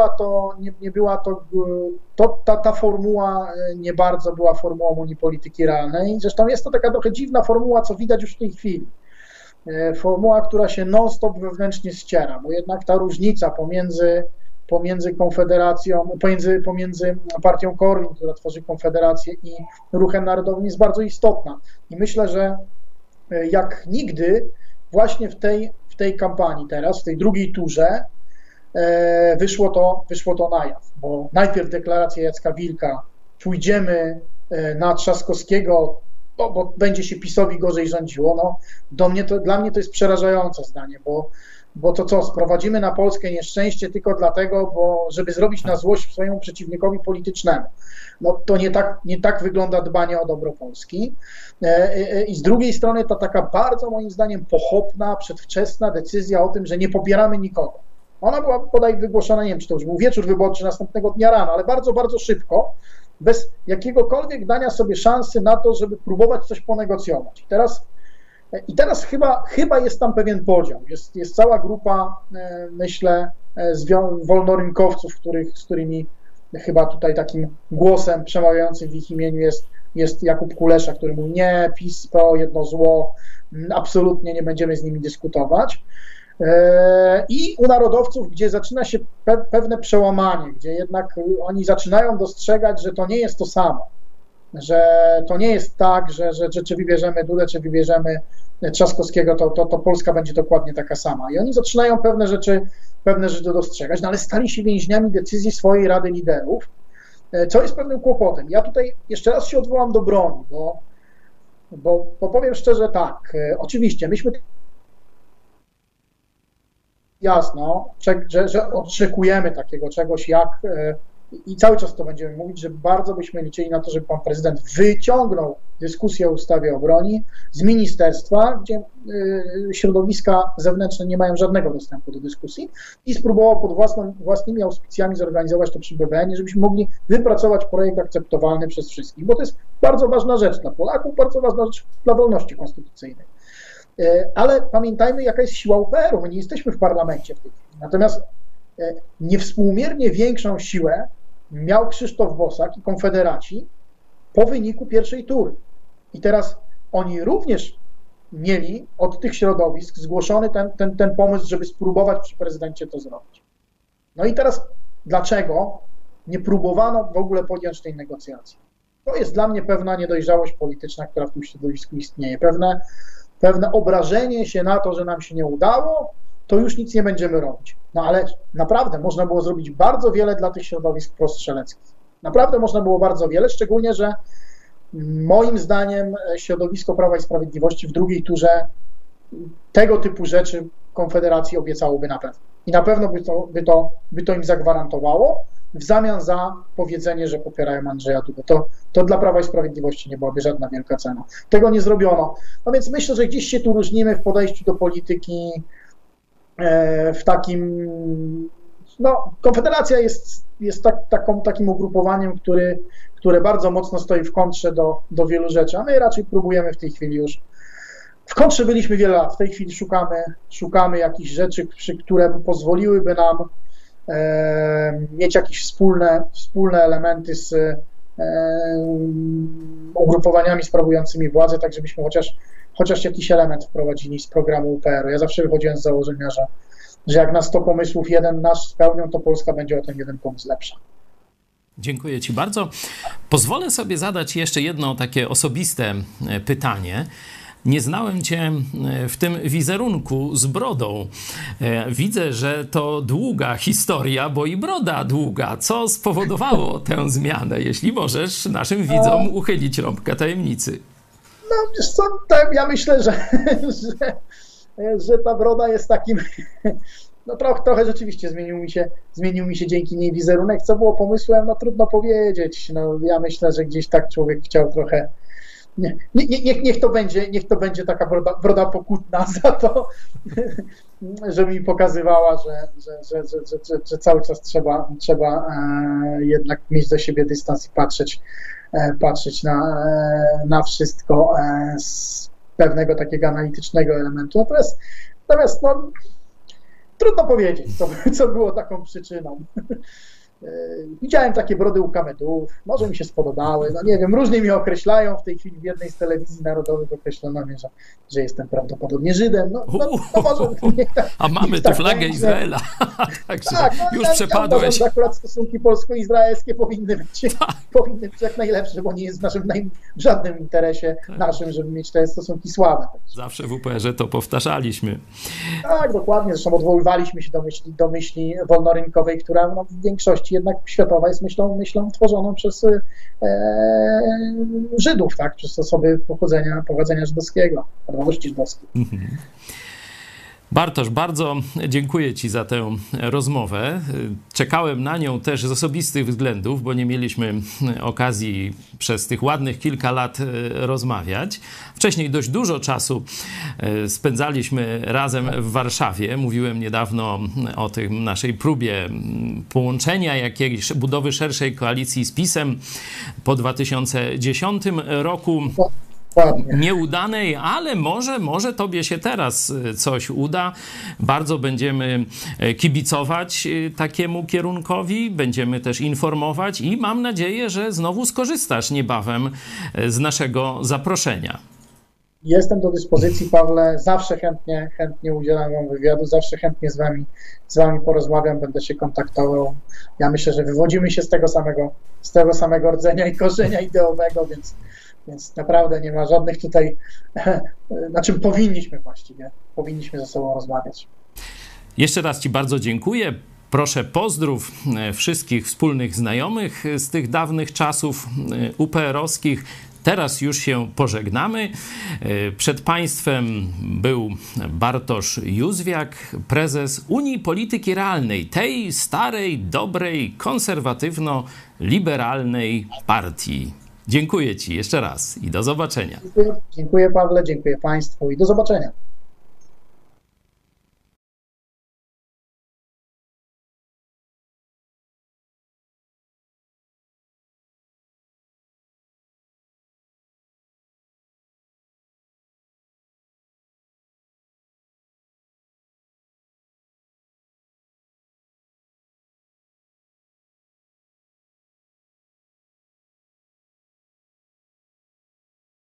ta formuła nie bardzo była formułą Unii Polityki Realnej. Zresztą jest to taka trochę dziwna formuła, co widać już w tej chwili. Formuła, która się non-stop wewnętrznie ściera, bo jednak ta różnica pomiędzy Konfederacją, pomiędzy partią Korwin, która tworzy Konfederację, i Ruchem Narodowym jest bardzo istotna. I myślę, że jak nigdy właśnie w tej kampanii teraz, w tej drugiej turze wyszło to na jaw, bo najpierw deklaracja Jacka Wilka, pójdziemy na Trzaskowskiego, bo będzie się PiS-owi gorzej rządziło. No, dla mnie to jest przerażające zdanie, bo to co, sprowadzimy na Polskę nieszczęście tylko dlatego, żeby zrobić na złość swojemu przeciwnikowi politycznemu. No to nie tak wygląda dbanie o dobro Polski. I z drugiej strony to taka bardzo moim zdaniem pochopna, przedwczesna decyzja o tym, że nie pobieramy nikogo. Ona była bodaj wygłoszona, nie wiem, czy to już był wieczór wyborczy następnego dnia rano, ale bardzo, bardzo szybko, bez jakiegokolwiek dania sobie szansy na to, żeby próbować coś ponegocjować. I teraz chyba jest tam pewien podział. Jest cała grupa, myślę, wolnorynkowców, z którymi chyba tutaj takim głosem przemawiającym w ich imieniu jest Jakub Kulesza, który mówi: nie, PiS to jedno zło, absolutnie nie będziemy z nimi dyskutować. I u narodowców, gdzie zaczyna się pewne przełamanie, gdzie jednak oni zaczynają dostrzegać, że to nie jest to samo, że to nie jest tak, że czy wybierzemy Dudę, czy wybierzemy Trzaskowskiego, to Polska będzie dokładnie taka sama. I oni zaczynają pewne rzeczy dostrzegać, no ale stali się więźniami decyzji swojej Rady Liderów, co jest pewnym kłopotem. Ja tutaj jeszcze raz się odwołam do broni, bo powiem szczerze tak, oczywiście myśmy jasno, że oczekujemy takiego czegoś jak, i cały czas to będziemy mówić, że bardzo byśmy liczyli na to, żeby pan prezydent wyciągnął dyskusję o ustawie o broni z ministerstwa, gdzie środowiska zewnętrzne nie mają żadnego dostępu do dyskusji, i spróbował pod własnymi auspicjami zorganizować to przy BBN, żebyśmy mogli wypracować projekt akceptowalny przez wszystkich, bo to jest bardzo ważna rzecz dla Polaków, bardzo ważna rzecz dla wolności konstytucyjnej. Ale pamiętajmy, jaka jest siła UPR-u. My nie jesteśmy w parlamencie w tej chwili. Natomiast niewspółmiernie większą siłę miał Krzysztof Bosak i Konfederaci po wyniku pierwszej tury. I teraz oni również mieli od tych środowisk zgłoszony ten pomysł, żeby spróbować przy prezydencie to zrobić. No i teraz dlaczego nie próbowano w ogóle podjąć tej negocjacji? To jest dla mnie pewna niedojrzałość polityczna, która w tym środowisku istnieje. Pewne obrażenie się na to, że nam się nie udało, to już nic nie będziemy robić. No ale naprawdę można było zrobić bardzo wiele dla tych środowisk prostrzelleckich. Naprawdę można było bardzo wiele, szczególnie, że moim zdaniem środowisko Prawa i Sprawiedliwości w drugiej turze tego typu rzeczy Konfederacji obiecałoby na pewno. I na pewno by to im zagwarantowało w zamian za powiedzenie, że popierają Andrzeja Dudę. To dla Prawa i Sprawiedliwości nie byłaby żadna wielka cena. Tego nie zrobiono. No więc myślę, że gdzieś się tu różnimy w podejściu do polityki, w takim... No, Konfederacja jest takim ugrupowaniem, które bardzo mocno stoi w kontrze do wielu rzeczy, a my raczej próbujemy w tej chwili już... W kontrze byliśmy wiele lat, w tej chwili szukamy jakichś rzeczy, które pozwoliłyby nam mieć jakieś wspólne elementy z ugrupowaniami sprawującymi władzę, tak żebyśmy chociaż jakiś element wprowadzili z programu UPR-u. Ja zawsze wychodziłem z założenia, że jak na 100 pomysłów jeden nasz spełnią, to Polska będzie o ten jeden pomysł lepsza. Dziękuję ci bardzo. Pozwolę sobie zadać jeszcze jedno takie osobiste pytanie. Nie znałem cię w tym wizerunku z brodą. Widzę, że to długa historia, bo i broda długa. Co spowodowało tę zmianę? Jeśli możesz naszym widzom uchylić rąbkę tajemnicy. No wiesz co, ja myślę, że ta broda jest takim, no trochę rzeczywiście zmienił mi się dzięki niej wizerunek. Co było pomysłem, no trudno powiedzieć. No, ja myślę, że gdzieś tak człowiek chciał trochę, niech to będzie taka broda pokutna za to, żeby mi pokazywała, że cały czas trzeba jednak mieć do siebie dystans i patrzeć na wszystko z pewnego takiego analitycznego elementu. Natomiast no, trudno powiedzieć, co było taką przyczyną. Widziałem takie brody u Kamedów, może mi się spodobały, no nie wiem, różnie mnie określają. W tej chwili w jednej z telewizji narodowych określono mnie, że jestem prawdopodobnie Żydem. No może, a mamy tu flagę będzie. Izraela. Także tak, no, już przepadłeś. Uważam, że akurat stosunki polsko-izraelskie powinny być jak najlepsze, bo nie jest w naszym w żadnym interesie naszym, żeby mieć te stosunki słabe. Zawsze w UPR-ze to powtarzaliśmy. Tak, dokładnie. Zresztą odwoływaliśmy się do myśli wolnorynkowej, która no, w większości jednak światowa jest myślą tworzoną przez Żydów, tak? Przez osoby pochodzenia żydowskiego, narodowości żydowskiej. Bartosz, bardzo dziękuję Ci za tę rozmowę. Czekałem na nią też z osobistych względów, bo nie mieliśmy okazji przez tych ładnych kilka lat rozmawiać. Wcześniej dość dużo czasu spędzaliśmy razem w Warszawie. Mówiłem niedawno o tym naszej próbie połączenia jakiejś budowy szerszej koalicji z PiS-em po 2010 roku. Nieudanej, ale może tobie się teraz coś uda. Bardzo będziemy kibicować takiemu kierunkowi, będziemy też informować i mam nadzieję, że znowu skorzystasz niebawem z naszego zaproszenia. Jestem do dyspozycji, Pawle, zawsze chętnie udzielam wam wywiadu, zawsze chętnie z wami porozmawiam, będę się kontaktował. Ja myślę, że wywodzimy się z tego samego rdzenia i korzenia ideowego, więc naprawdę nie ma żadnych tutaj, na czym powinniśmy ze sobą rozmawiać. Jeszcze raz Ci bardzo dziękuję. Proszę pozdrów wszystkich wspólnych znajomych z tych dawnych czasów UPR-owskich. Teraz już się pożegnamy. Przed Państwem był Bartosz Józwiak, prezes Unii Polityki Realnej, tej starej, dobrej, konserwatywno-liberalnej partii. Dziękuję Ci jeszcze raz i do zobaczenia. Dziękuję Pawle, dziękuję Państwu i do zobaczenia.